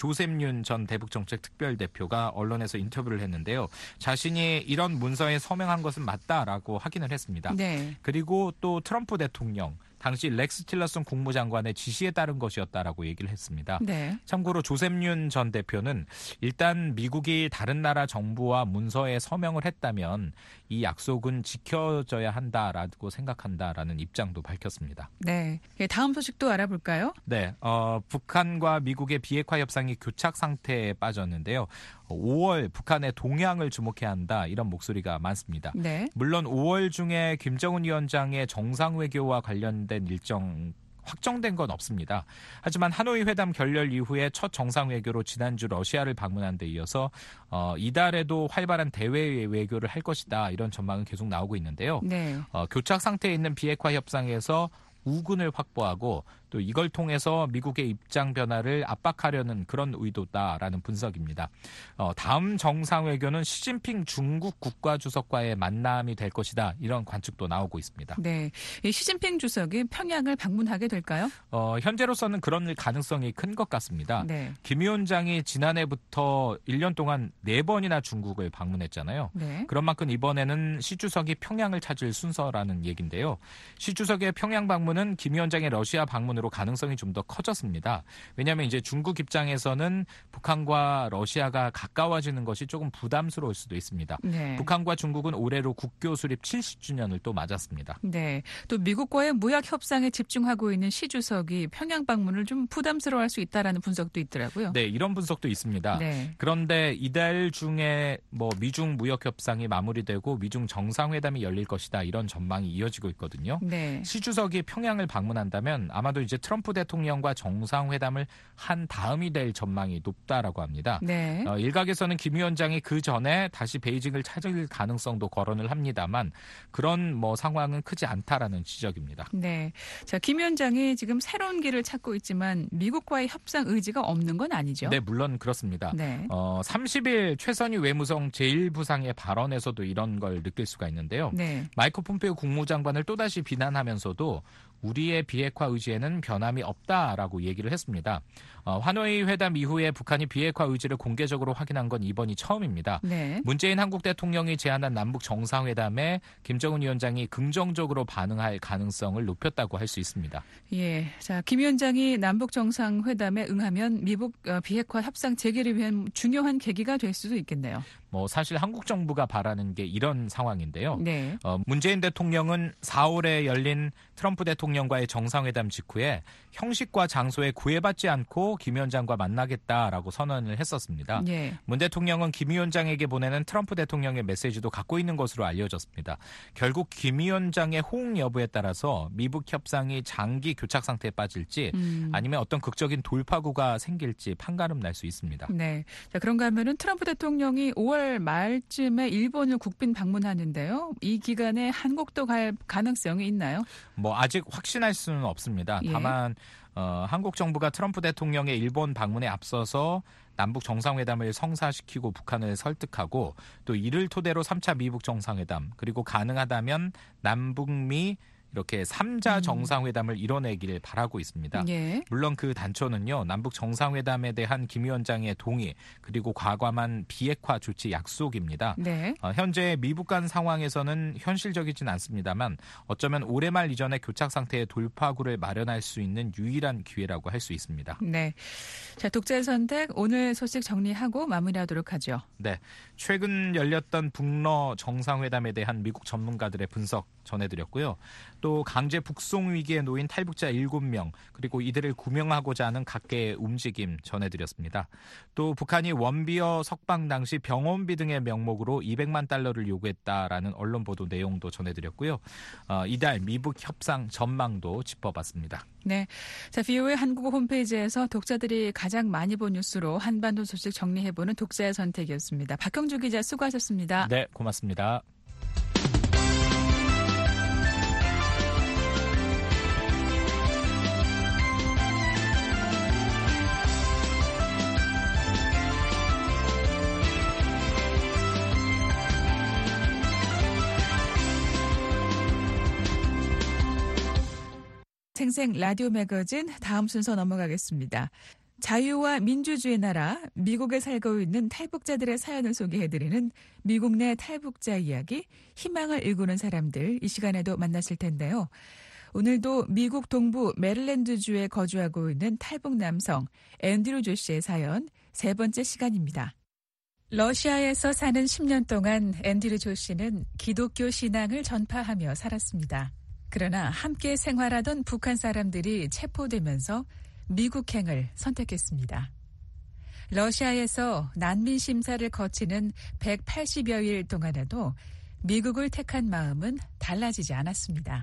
조셉윤 전 대북정책특별대표가 언론에서 인터뷰를 했는데요. 자신이 이런 문서에 서명한 것은 맞다라고 확인을 했습니다. 네. 그리고 또 트럼프 대통령 당시 렉스 틸러슨 국무장관의 지시에 따른 것이었다라고 얘기를 했습니다. 네. 참고로 조셉윤 전 대표는 일단 미국이 다른 나라 정부와 문서에 서명을 했다면 이 약속은 지켜져야 한다라고 생각한다라는 입장도 밝혔습니다. 네. 다음 소식도 알아볼까요? 네, 어, 북한과 미국의 비핵화 협상이 교착 상태에 빠졌는데요. 오월 북한의 동향을 주목해야 한다 이런 목소리가 많습니다. 네. 물론 오월 중에 김정은 위원장의 정상외교와 관련된 일정 확정된 건 없습니다. 하지만 하노이 회담 결렬 이후에 첫 정상외교로 지난주 러시아를 방문한 데 이어서 어, 이달에도 활발한 대외 외교를 할 것이다 이런 전망은 계속 나오고 있는데요. 네. 어, 교착 상태에 있는 비핵화 협상에서 우군을 확보하고 또 이걸 통해서 미국의 입장 변화를 압박하려는 그런 의도다라는 분석입니다. 어, 다음 정상외교는 시진핑 중국 국가주석과의 만남이 될 것이다. 이런 관측도 나오고 있습니다. 네, 이 시진핑 주석이 평양을 방문하게 될까요? 어, 현재로서는 그런 가능성이 큰 것 같습니다. 네. 김 위원장이 지난해부터 일 년 동안 네 번이나 중국을 방문했잖아요. 네. 그런 만큼 이번에는 시 주석이 평양을 찾을 순서라는 얘기인데요. 시 주석의 평양 방문은 김 위원장의 러시아 방문으로 가능성이 좀 더 커졌습니다. 왜냐하면 이제 중국 입장에서는 북한과 러시아가 가까워지는 것이 조금 부담스러울 수도 있습니다. 네. 북한과 중국은 올해로 국교 수립 칠십 주년을 또 맞았습니다. 네, 또 미국과의 무역 협상에 집중하고 있는 시 주석이 평양 방문을 좀 부담스러워할 수 있다라는 분석도 있더라고요. 네, 이런 분석도 있습니다. 네. 그런데 이달 중에 뭐 미중 무역 협상이 마무리되고 미중 정상회담이 열릴 것이다 이런 전망이 이어지고 있거든요. 네. 시 주석이 평양을 방문한다면 아마도 이제 트럼프 대통령과 정상회담을 한 다음이 될 전망이 높다라고 합니다. 네. 어, 일각에서는 김 위원장이 그 전에 다시 베이징을 찾을 가능성도 거론을 합니다만 그런 뭐 상황은 크지 않다라는 지적입니다. 네. 자, 김 위원장이 지금 새로운 길을 찾고 있지만 미국과의 협상 의지가 없는 건 아니죠? 네, 물론 그렇습니다. 네. 어, 삼십 일 최선희 외무성 제일 부상의 발언에서도 이런 걸 느낄 수가 있는데요. 네. 마이크 폼페이오 국무장관을 또다시 비난하면서도 우리의 비핵화 의지에는 변함이 없다라고 얘기를 했습니다. 어, 하노이 회담 이후에 북한이 비핵화 의지를 공개적으로 확인한 건 이번이 처음입니다. 네. 문재인 한국 대통령이 제안한 남북 정상회담에 김정은 위원장이 긍정적으로 반응할 가능성을 높였다고 할 수 있습니다. 예. 자, 김 위원장이 남북 정상회담에 응하면 미국 어, 비핵화 협상 재개를 위한 중요한 계기가 될 수도 있겠네요. 뭐 사실 한국 정부가 바라는 게 이런 상황인데요. 네. 어, 문재인 대통령은 사월에 열린 트럼프 대통령과의 정상회담 직후에 형식과 장소에 구애받지 않고 김 위원장과 만나겠다라고 선언을 했었습니다. 예. 문 대통령은 김 위원장에게 보내는 트럼프 대통령의 메시지도 갖고 있는 것으로 알려졌습니다. 결국 김 위원장의 호응 여부에 따라서 미북 협상이 장기 교착 상태에 빠질지 음. 아니면 어떤 극적인 돌파구가 생길지 판가름 날 수 있습니다. 네. 자, 그런가 하면은 트럼프 대통령이 오월 말쯤에 일본을 국빈 방문하는데요. 이 기간에 한국도 갈 가능성이 있나요? 뭐 아직 확신할 수는 없습니다. 예. 다만 어, 한국 정부가 트럼프 대통령의 일본 방문에 앞서서 남북 정상회담을 성사시키고 북한을 설득하고 또 이를 토대로 삼 차 미북 정상회담 그리고 가능하다면 남북미 이렇게 삼 자 정상회담을 이뤄내기를 바라고 있습니다. 예. 물론 그 단초는요. 남북 정상회담에 대한 김 위원장의 동의 그리고 과감한 비핵화 조치 약속입니다. 네. 어, 현재 미북 간 상황에서는 현실적이진 않습니다만 어쩌면 올해 말 이전에 교착 상태의 돌파구를 마련할 수 있는 유일한 기회라고 할 수 있습니다. 네. 자, 독자의 선택 오늘 소식 정리하고 마무리하도록 하죠. 네, 최근 열렸던 북러 정상회담에 대한 미국 전문가들의 분석 전해드렸고요. 또 강제 북송 위기에 놓인 탈북자 일곱 명 그리고 이들을 구명하고자 하는 각계의 움직임 전해드렸습니다. 또 북한이 원비어 석방 당시 병원비 등의 명목으로 이백만 달러를 요구했다라는 언론 보도 내용도 전해드렸고요. 어, 이달 미북 협상 전망도 짚어봤습니다. 네. 자, 비오의 한국어 홈페이지에서 독자들이 가장 많이 본 뉴스로 한반도 소식 정리해보는 독자의 선택이었습니다. 박형주 기자 수고하셨습니다. 네, 고맙습니다. 생생 라디오 매거진 다음 순서 넘어가겠습니다. 자유와 민주주의 나라 미국에 살고 있는 탈북자들의 사연을 소개해드리는 미국 내 탈북자 이야기 희망을 일구는 사람들 이 시간에도 만나실 텐데요. 오늘도 미국 동부 메릴랜드주에 거주하고 있는 탈북 남성 앤드류 조 씨의 사연 세 번째 시간입니다. 러시아에서 사는 십 년 동안 앤드류 조 씨는 기독교 신앙을 전파하며 살았습니다. 그러나 함께 생활하던 북한 사람들이 체포되면서 미국행을 선택했습니다. 러시아에서 난민 심사를 거치는 백팔십여 일 동안에도 미국을 택한 마음은 달라지지 않았습니다.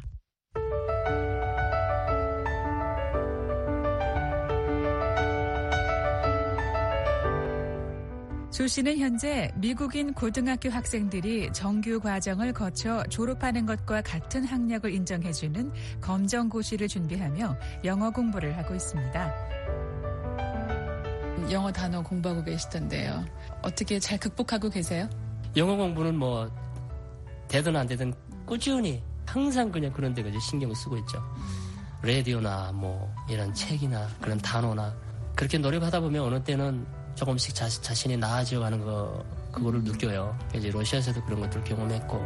조 씨는 현재 미국인 고등학교 학생들이 정규 과정을 거쳐 졸업하는 것과 같은 학력을 인정해주는 검정고시를 준비하며 영어 공부를 하고 있습니다. 영어 단어 공부하고 계시던데요. 어떻게 잘 극복하고 계세요? 영어 공부는 뭐 되든 안 되든 꾸준히 항상 그냥 그런 데 그저 신경을 쓰고 있죠. 라디오나 뭐 이런 책이나 그런 단어나 그렇게 노력하다 보면 어느 때는 조금씩 자, 자신이 나아져가는 거 그거를 음. 느껴요. 이제 러시아에서도 그런 것들을 경험했고.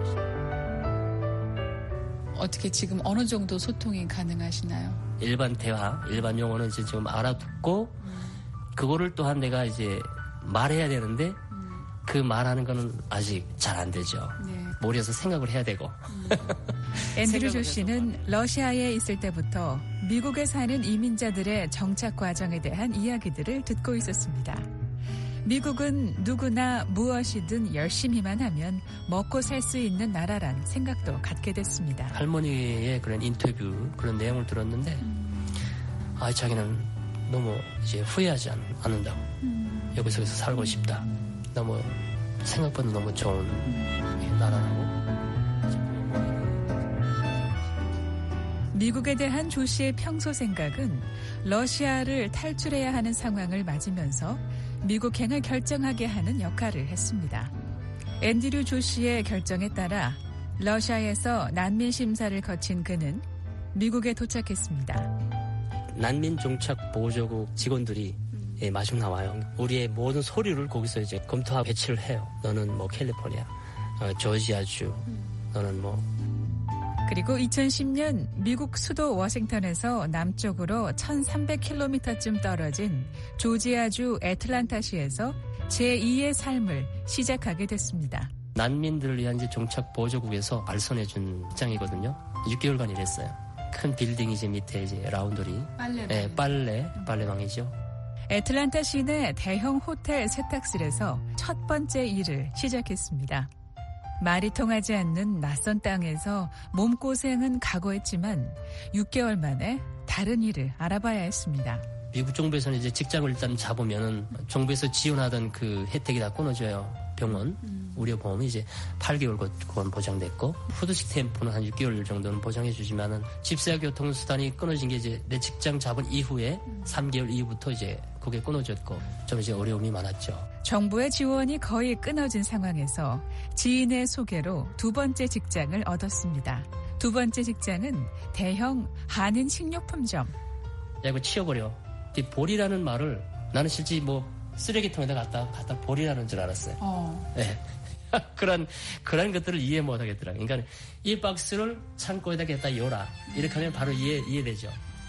어떻게 지금 어느 정도 소통이 가능하시나요? 일반 대화, 일반 용어는 이제 지금 알아듣고 음. 그거를 또한 내가 이제 말해야 되는데 음. 그 말하는 거는 아직 잘 안 되죠. 네. 머리에서 생각을 해야 되고. 음. 앤드류 조 씨는 러시아에 있을 때부터 미국에 사는 이민자들의 정착 과정에 대한 이야기들을 듣고 있었습니다. 미국은 누구나 무엇이든 열심히만 하면 먹고 살 수 있는 나라란 생각도 갖게 됐습니다. 할머니의 그런 인터뷰 그런 내용을 들었는데 음. 아, 자기는 너무 이제 후회하지 않, 않는다고. 음. 여기서 살고 싶다. 너무 생각보다 너무 좋은 음. 나라라고. 미국에 대한 조 씨의 평소 생각은 러시아를 탈출해야 하는 상황을 맞으면서 미국행을 결정하게 하는 역할을 했습니다. 앤드류 조 씨의 결정에 따라 러시아에서 난민 심사를 거친 그는 미국에 도착했습니다. 난민 종착 보호조국 직원들이 예, 마중 나와요. 우리의 모든 서류를 거기서 이제 검토하고 배치를 해요. 너는 뭐 캘리포니아, 어, 조지아주, 너는 뭐 그리고 이천십 년 미국 수도 워싱턴에서 남쪽으로 천삼백 킬로미터쯤 떨어진 조지아주 애틀란타시에서 제이의 삶을 시작하게 됐습니다. 난민들을 위한 이제 종착 보호조국에서 알선해준 직장이거든요. 육 개월간 일했어요. 큰 빌딩이 이제 밑에 이제 라운드리, 빨래, 네, 빨래, 빨래방이죠. 애틀란타 시내 대형 호텔 세탁실에서 첫 번째 일을 시작했습니다. 말이 통하지 않는 낯선 땅에서 몸고생은 각오했지만 육 개월 만에 다른 일을 알아봐야 했습니다. 미국 정부에서는 이제 직장을 일단 잡으면은 정부에서 지원하던 그 혜택이 다 끊어져요. 병원, 음. 의료보험이 이제 팔 개월 그건 보장됐고 푸드식 템포는 한 육 개월 정도는 보장해 주지만은 집세와 교통수단이 끊어진 게 이제 내 직장 잡은 이후에 음. 삼 개월 이후부터 이제 그게 끊어졌고 좀 이제 어려움이 많았죠. 정부의 지원이 거의 끊어진 상황에서 지인의 소개로 두 번째 직장을 얻었습니다. 두 번째 직장은 대형 한인 식료품점. 야, 이거 치워버려. 이 볼이라는 말을 나는 실제 뭐 쓰레기통에다 갖다 갖다 버리라는 줄 알았어요. 어. 네. 그런 그런 것들을 이해 못 하겠더라고요. 그러니까 이 박스를 창고에다 갖다 열어라. 이렇게 하면 바로 이해 이해되죠.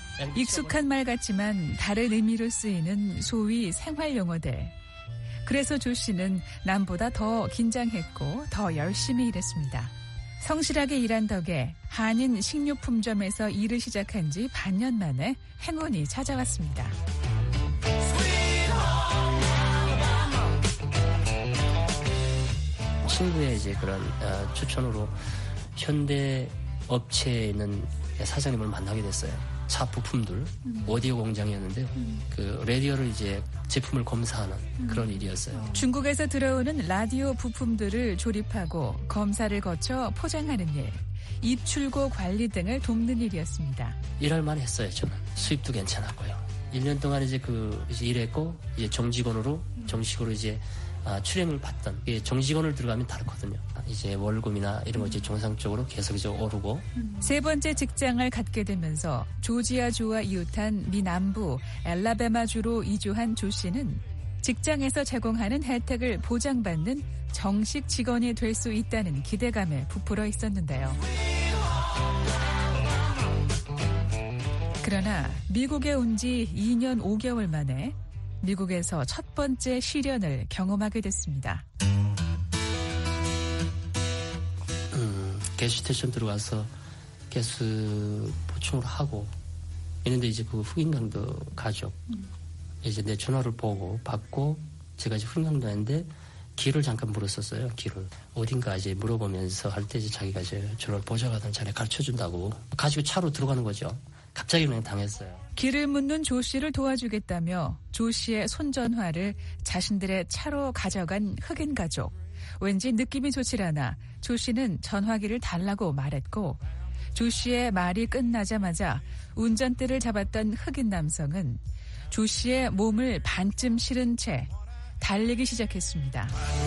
익숙한 말 같지만 다른 의미로 쓰이는 소위 생활 용어들. 그래서 조 씨는 남보다 더 긴장했고 더 열심히 일했습니다. 성실하게 일한 덕에 한인 식료품점에서 일을 시작한 지 반년 만에 행운이 찾아왔습니다. 친구의 이제 그런 어, 추천으로 현대 업체에 있는 사장님을 만나게 됐어요. 차 부품들, 음. 오디오 공장이었는데요. 음. 그 라디오를 이제 제품을 검사하는 음. 그런 일이었어요. 중국에서 들어오는 라디오 부품들을 조립하고 검사를 거쳐 포장하는 일, 입출고 관리 등을 돕는 일이었습니다. 일할만 했어요, 저는. 수입도 괜찮았고요. 일 년 동안 이제 그 이제 일했고 이제 정직원으로 정식으로 이제 아, 출연을 받던 정직원을 들어가면 다르거든요. 이제 월급이나 이런 거 이제 정상적으로 계속 이제 오르고. 세 번째 직장을 갖게 되면서 조지아주와 이웃한 미 남부 엘라베마주로 이주한 조 씨는 직장에서 제공하는 혜택을 보장받는 정식 직원이 될 수 있다는 기대감에 부풀어 있었는데요. 그러나 미국에 온 지 이 년 오 개월 만에 미국에서 첫 번째 시련을 경험하게 됐습니다. 음, 가스 스테이션 들어가서 가스 보충을 하고 있는데 이제 그 흑인강도 가족 음. 이제 내 전화를 보고 받고 제가 이제 흑인강도인데 길을 잠깐 물었었어요. 길을 어딘가 이제 물어보면서 할 때 이제 자기가 이제 저를 보좌관을 자네 가르쳐 준다고 가지고 차로 들어가는 거죠. 갑자기 그냥 당했어요. 길을 묻는 조 씨를 도와주겠다며 조 씨의 손전화를 자신들의 차로 가져간 흑인 가족. 왠지 느낌이 좋질 않아 조 씨는 전화기를 달라고 말했고 조 씨의 말이 끝나자마자 운전대를 잡았던 흑인 남성은 조 씨의 몸을 반쯤 실은 채 달리기 시작했습니다.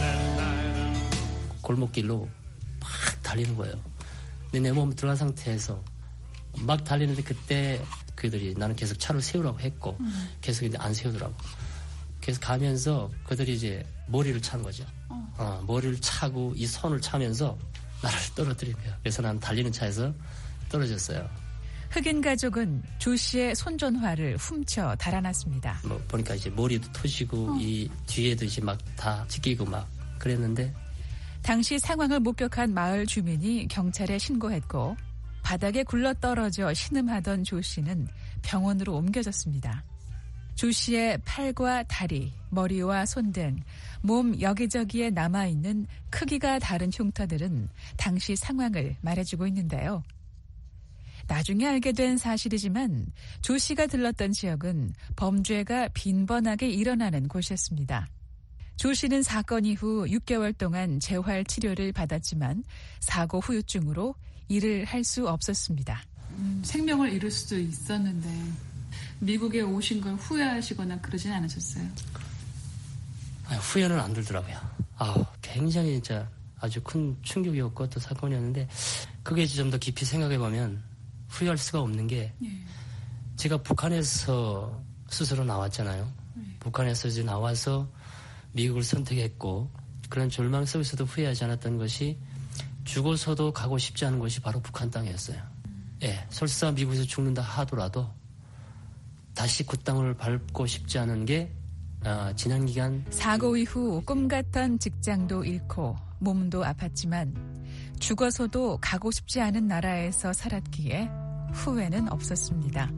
골목길로 막 달리는 거예요. 근데 내 몸 들어간 상태에서 막 달리는데 그때 그들이 나는 계속 차를 세우라고 했고 음. 계속 이제 안 세우더라고. 그래서 가면서 그들이 이제 머리를 차는 거죠. 어. 어, 머리를 차고 이 손을 차면서 나를 떨어뜨린 거야. 그래서 난 달리는 차에서 떨어졌어요. 흑인 가족은 조 씨의 손전화를 훔쳐 달아났습니다. 뭐 보니까 이제 머리도 터지고 어. 이 뒤에도 이제 막 다 찢기고 막 그랬는데 당시 상황을 목격한 마을 주민이 경찰에 신고했고 바닥에 굴러떨어져 신음하던 조 씨는 병원으로 옮겨졌습니다. 조 씨의 팔과 다리, 머리와 손 등 몸 여기저기에 남아있는 크기가 다른 흉터들은 당시 상황을 말해주고 있는데요. 나중에 알게 된 사실이지만 조 씨가 들렀던 지역은 범죄가 빈번하게 일어나는 곳이었습니다. 조 씨는 사건 이후 육 개월 동안 재활 치료를 받았지만 사고 후유증으로 일을 할 수 없었습니다. 음, 생명을 잃을 수도 있었는데 미국에 오신 걸 후회하시거나 그러진 않으셨어요? 아니, 후회는 안 들더라고요. 아, 굉장히 진짜 아주 큰 충격이었고 또 사건이었는데 그게 좀 더 깊이 생각해보면 후회할 수가 없는 게 예. 제가 북한에서 스스로 나왔잖아요. 예. 북한에서 이제 나와서 미국을 선택했고 그런 절망 속에서도 후회하지 않았던 것이 죽어서도 가고 싶지 않은 곳이 바로 북한 땅이었어요. 예, 설사 미국에서 죽는다 하더라도 다시 그 땅을 밟고 싶지 않은 게 어, 지난 기간 사고 이후 꿈같던 직장도 잃고 몸도 아팠지만 죽어서도 가고 싶지 않은 나라에서 살았기에 후회는 없었습니다.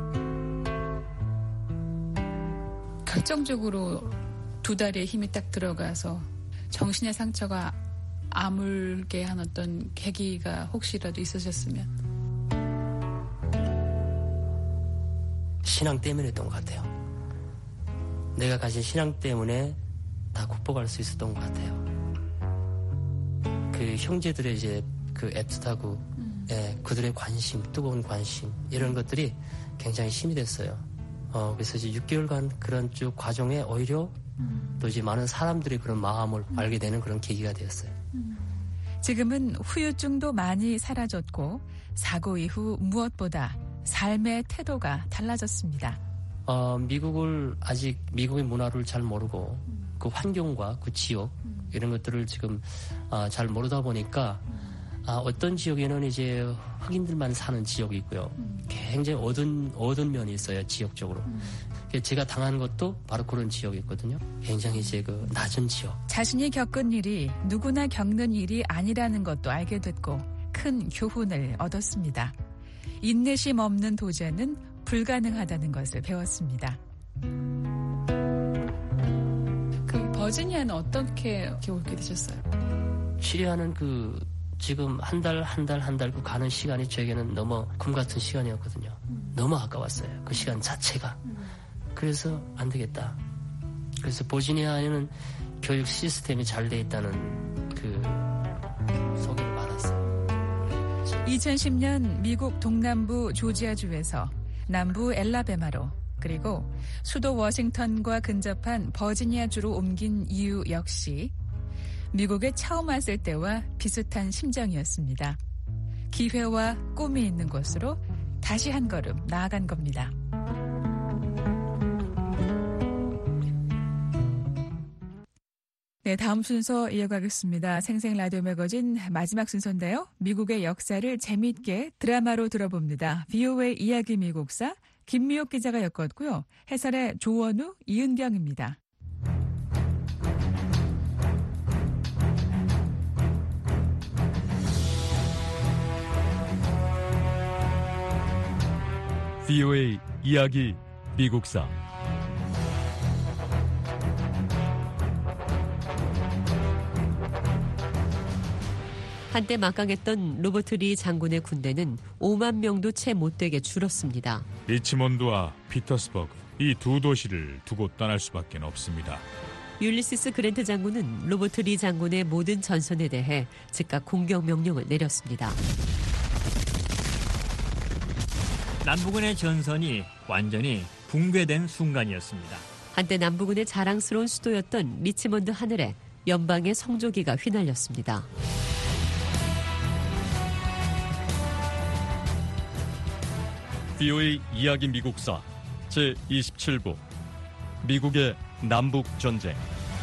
결정적으로 두 다리에 힘이 딱 들어가서 정신의 상처가 아물게 한 어떤 계기가 혹시라도 있으셨으면 신앙 때문이었던 것 같아요. 내가 가진 신앙 때문에 다 극복할 수 있었던 것 같아요. 그 형제들의 이제 그 애틋하고 음. 예, 그들의 관심, 뜨거운 관심 이런 것들이 굉장히 힘이 됐어요. 어, 그래서 이제 육 개월간 그런 쭉 과정에 오히려 음. 또 이제 많은 사람들이 그런 마음을 음. 알게 되는 그런 계기가 되었어요. 음. 지금은 후유증도 많이 사라졌고 사고 이후 무엇보다 삶의 태도가 달라졌습니다. 어, 미국을 아직 미국의 문화를 잘 모르고 음. 그 환경과 그 지역 음. 이런 것들을 지금 어, 잘 모르다 보니까 음. 아, 어떤 지역에는 이제 흑인들만 사는 지역이 있고요. 음. 굉장히 어두운, 어두운 면이 있어요. 지역적으로. 음. 제가 당한 것도 바로 그런 지역이었거든요. 굉장히 이제 그 낮은 지역. 자신이 겪은 일이 누구나 겪는 일이 아니라는 것도 알게 됐고 큰 교훈을 얻었습니다. 인내심 없는 도전은 불가능하다는 것을 배웠습니다. 그 버지니아는 어떻게 오게 되셨어요? 치료하는 그 지금 한 달 한 달 한 달 그 가는 시간이 저에게는 너무 금 같은 시간이었거든요. 음. 너무 아까웠어요. 그 시간 자체가. 음. 그래서 안 되겠다. 그래서 버지니아에는 교육 시스템이 잘 돼 있다는 그 소개를 받았어요. 이천십 년 미국 동남부 조지아주에서 남부 엘라베마로 그리고 수도 워싱턴과 근접한 버지니아주로 옮긴 이유 역시 미국에 처음 왔을 때와 비슷한 심정이었습니다. 기회와 꿈이 있는 곳으로 다시 한 걸음 나아간 겁니다. 네, 다음 순서 이어가겠습니다. 생생 라디오 매거진 마지막 순서인데요. 미국의 역사를 재미있게 드라마로 들어봅니다. 브이오에이 이야기 미국사 김미옥 기자가 엮었고요. 해설의 조원우, 이은경입니다. 브이오에이 이야기 미국사 한때 막강했던 로버트 리 장군의 군대는 오만 명도 채 못되게 줄었습니다. 리치몬드와 피터스버그 이 두 도시를 두고 떠날 수밖에 없습니다. 율리시스 그랜트 장군은 로버트 리 장군의 모든 전선에 대해 즉각 공격 명령을 내렸습니다. 남부군의 전선이 완전히 붕괴된 순간이었습니다. 한때 남부군의 자랑스러운 수도였던 리치몬드 하늘에 연방의 성조기가 휘날렸습니다. 비오에이 이야기 미국사 제이십칠 부 미국의 남북전쟁.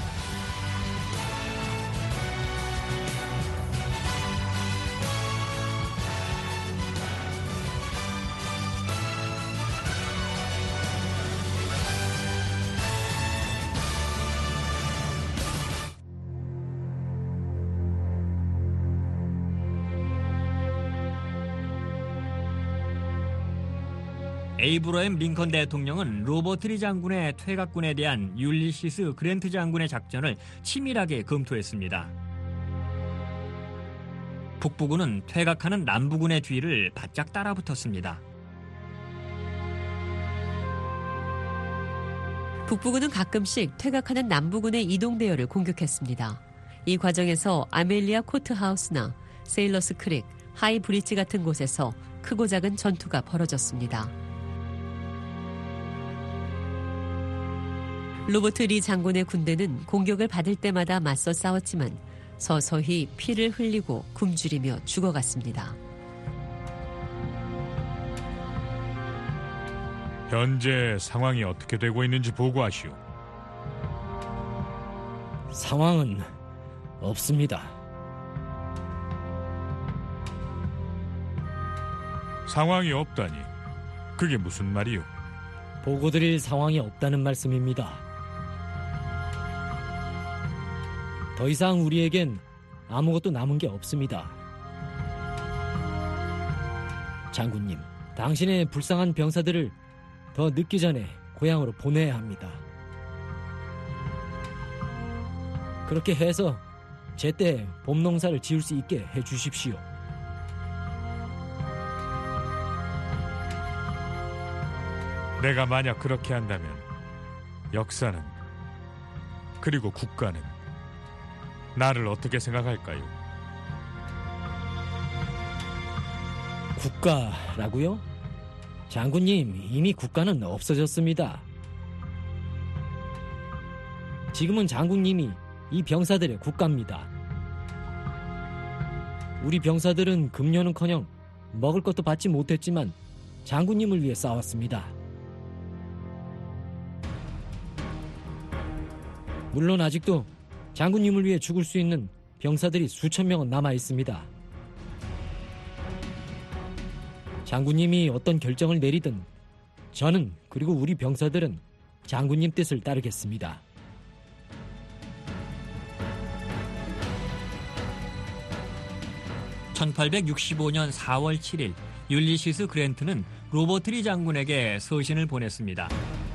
에이브러햄 링컨 대통령은 로버트 리 장군의 퇴각군에 대한 율리시스 그랜트 장군의 작전을 치밀하게 검토했습니다. 북부군은 퇴각하는 남부군의 뒤를 바짝 따라붙었습니다. 북부군은 가끔씩 퇴각하는 남부군의 이동대열을 공격했습니다. 이 과정에서 아멜리아 코트하우스나 세일러스 크릭, 하이 브릿지 같은 곳에서 크고 작은 전투가 벌어졌습니다. 로버트 리 장군의 군대는 공격을 받을 때마다 맞서 싸웠지만 서서히 피를 흘리고 굶주리며 죽어갔습니다. 현재 상황이 어떻게 되고 있는지 보고하시오. 상황은 없습니다. 상황이 없다니 그게 무슨 말이오? 보고드릴 상황이 없다는 말씀입니다. 더 이상 우리에겐 아무것도 남은 게 없습니다. 장군님, 당신의 불쌍한 병사들을 더 늦기 전에 고향으로 보내야 합니다. 그렇게 해서 제때 봄농사를 지을 수 있게 해주십시오. 내가 만약 그렇게 한다면 역사는 그리고 국가는 나를 어떻게 생각할까요? 국가라고요? 장군님, 이미 국가는 없어졌습니다. 지금은 장군님이 이 병사들의 국가입니다. 우리 병사들은 금년은커녕 먹을 것도 받지 못했지만 장군님을 위해 싸웠습니다. 물론 아직도 장군님을 위해 죽을 수 있는 병사들이 수천 명은 남아 있습니다. 장군님이 어떤 결정을 내리든 저는 그리고 우리 병사들은 장군님 뜻을 따르겠습니다. 천팔백육십오 년 사월 칠일 율리시스 그랜트는 로버트 리 장군에게 서신을 보냈습니다.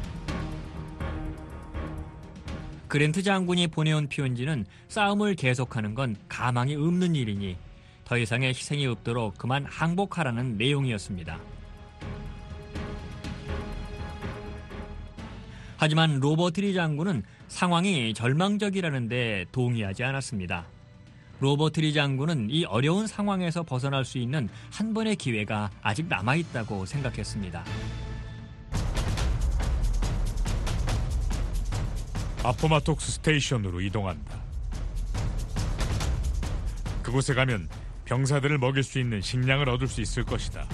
그랜트 장군이 보내온 표현지는 싸움을 계속하는 건 가망이 없는 일이니 더 이상의 희생이 없도록 그만 항복하라는 내용이었습니다. 하지만 로버트 리 장군은 상황이 절망적이라는데 동의하지 않았습니다. 로버트 리 장군은 이 어려운 상황에서 벗어날 수 있는 한 번의 기회가 아직 남아있다고 생각했습니다. 아포마톡스 스테이션으로 이동한다. 그곳에 가면 병사들을 먹일 수 있는 식량을 얻을 수 있을 것이다.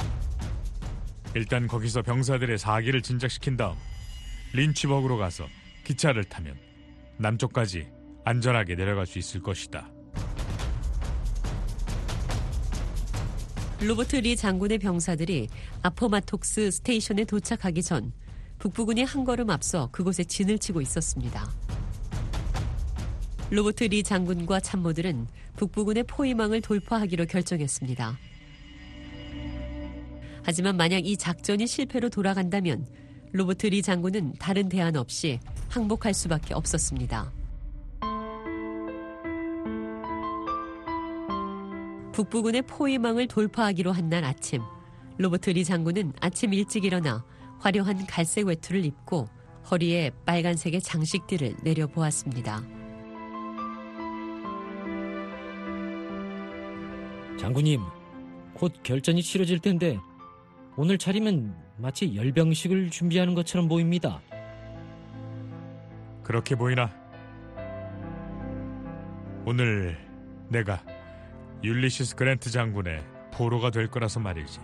일단 거기서 병사들의 사기를 진작시킨 다음 린치버그로 가서 기차를 타면 남쪽까지 안전하게 내려갈 수 있을 것이다. 로버트 리 장군의 병사들이 아포마톡스 스테이션에 도착하기 전 북부군이 한 걸음 앞서 그곳에 진을 치고 있었습니다. 로버트 리 장군과 참모들은 북부군의 포위망을 돌파하기로 결정했습니다. 하지만 만약 이 작전이 실패로 돌아간다면 로버트 리 장군은 다른 대안 없이 항복할 수밖에 없었습니다. 북부군의 포위망을 돌파하기로 한 날 아침, 로버트 리 장군은 아침 일찍 일어나 화려한 갈색 외투를 입고 허리에 빨간색의 장식들을 내려보았습니다. 장군님, 곧 결전이 치러질 텐데 오늘 차림은 마치 열병식을 준비하는 것처럼 보입니다. 그렇게 보이나? 오늘 내가 율리시스 그랜트 장군의 포로가 될 거라서 말이지.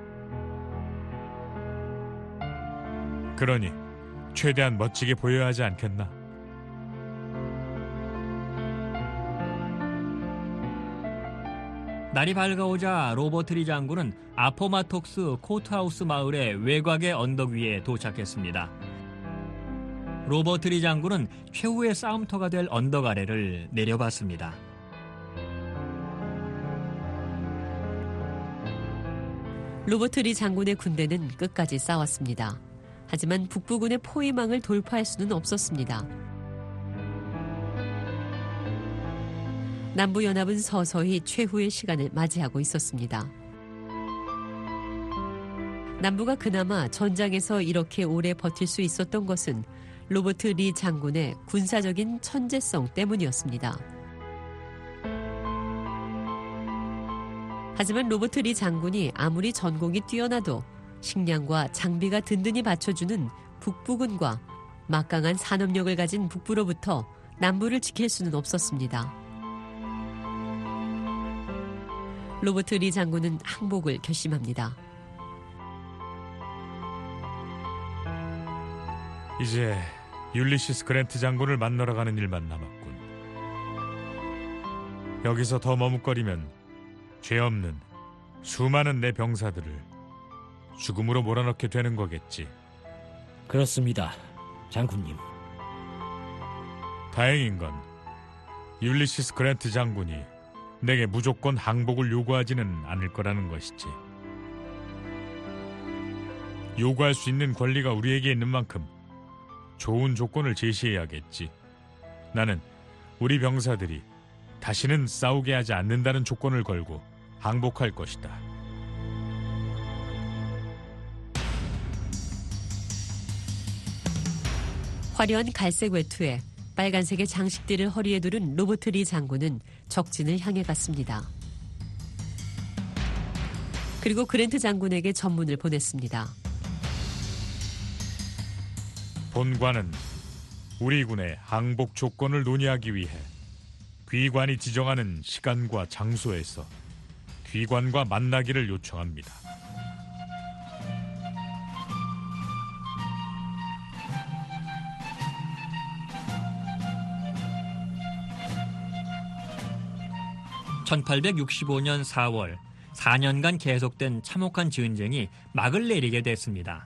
그러니 최대한 멋지게 보여야 하지 않겠나? 날이 밝아오자 로버트 리 장군은 아포마톡스 코트하우스 마을의 외곽의 언덕 위에 도착했습니다. 로버트 리 장군은 최후의 싸움터가 될 언덕 아래를 내려봤습니다. 로버트 리 장군의 군대는 끝까지 싸웠습니다. 하지만 북부군의 포위망을 돌파할 수는 없었습니다. 남부연합은 서서히 최후의 시간을 맞이하고 있었습니다. 남부가 그나마 전장에서 이렇게 오래 버틸 수 있었던 것은 로버트 리 장군의 군사적인 천재성 때문이었습니다. 하지만 로버트 리 장군이 아무리 전공이 뛰어나도 식량과 장비가 든든히 받쳐주는 북부군과 막강한 산업력을 가진 북부로부터 남부를 지킬 수는 없었습니다. 로버트 리 장군은 항복을 결심합니다. 이제 율리시스 그랜트 장군을 만나러 가는 일만 남았군. 여기서 더 머뭇거리면 죄 없는 수많은 내 병사들을 죽음으로 몰아넣게 되는 거겠지. 그렇습니다, 장군님. 다행인 건 율리시스 그랜트 장군이 내게 무조건 항복을 요구하지는 않을 거라는 것이지. 요구할 수 있는 권리가 우리에게 있는 만큼 좋은 조건을 제시해야겠지. 나는 우리 병사들이 다시는 싸우게 하지 않는다는 조건을 걸고 항복할 것이다. 화려한 갈색 외투에 빨간색의 장식들을 허리에 두른 로버트 리 장군은 적진을 향해 갔습니다. 그리고 그랜트 장군에게 전문을 보냈습니다. 본관은 우리 군의 항복 조건을 논의하기 위해 귀관이 지정하는 시간과 장소에서 귀관과 만나기를 요청합니다. 천팔백육십오 년 사월, 사 년간 계속된 참혹한 전쟁이 막을 내리게 됐습니다.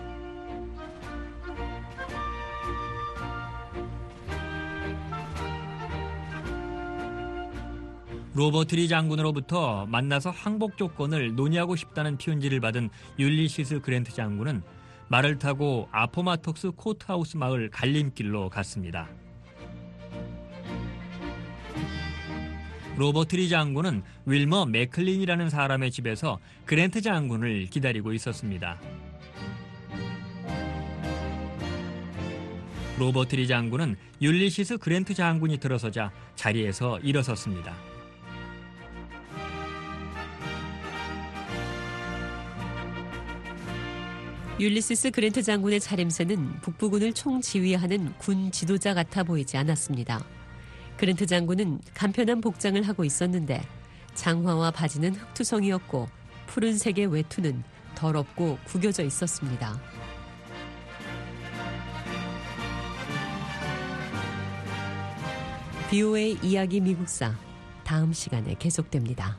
로버트 리 장군으로부터 만나서 항복 조건을 논의하고 싶다는 편지를 받은 율리시스 그랜트 장군은 말을 타고 아포마톡스 코트하우스 마을 갈림길로 갔습니다. 로버트 리 장군은 윌머 맥클린이라는 사람의 집에서 그랜트 장군을 기다리고 있었습니다. 로버트 리 장군은 율리시스 그랜트 장군이 들어서자 자리에서 일어섰습니다. 율리시스 그랜트 장군의 차림새는 북부군을 총지휘하는 군 지도자 같아 보이지 않았습니다. 그랜트 장군은 간편한 복장을 하고 있었는데 장화와 바지는 흑투성이었고 푸른색의 외투는 더럽고 구겨져 있었습니다. 비오에이 이야기 미국사 다음 시간에 계속됩니다.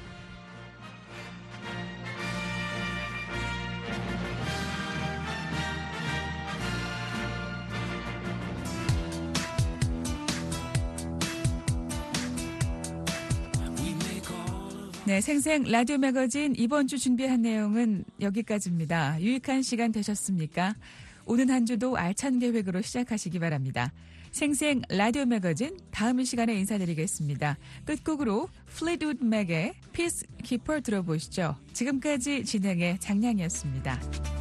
네, 생생 라디오 매거진 이번 주 준비한 내용은 여기까지입니다. 유익한 시간 되셨습니까? 오는 한 주도 알찬 계획으로 시작하시기 바랍니다. 생생 라디오 매거진 다음 시간에 인사드리겠습니다. 끝곡으로 플리트우드 맥의 Peacekeeper 들어보시죠. 지금까지 진행의 장량이었습니다.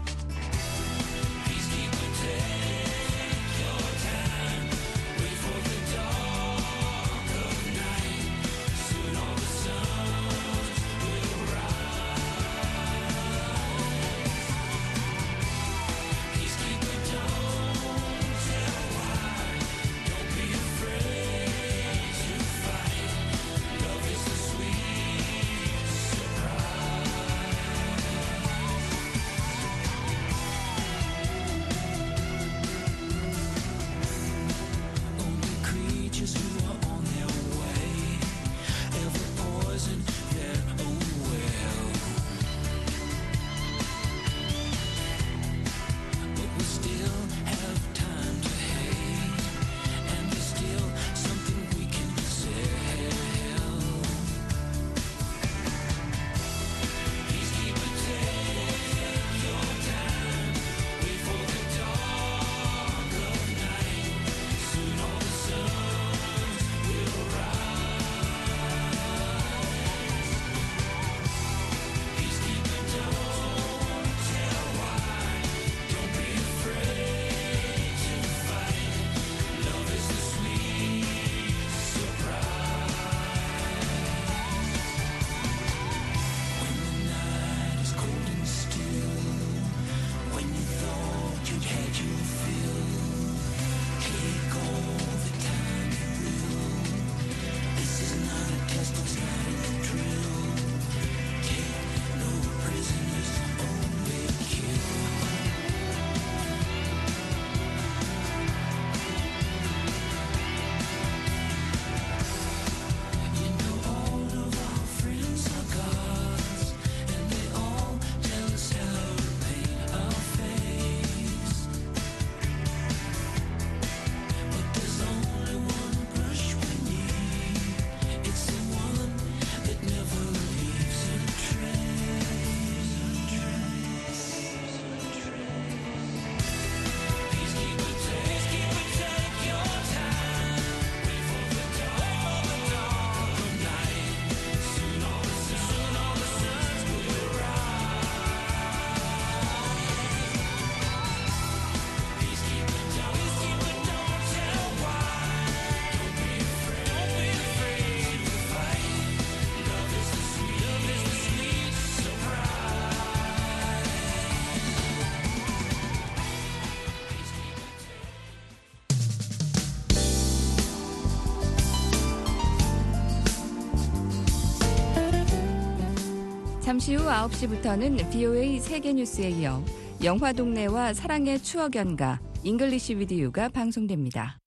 잠시 후 아홉 시부터는 비오에이 세계뉴스에 이어 영화동네와 사랑의 추억 연가 잉글리시 위드 유가 방송됩니다.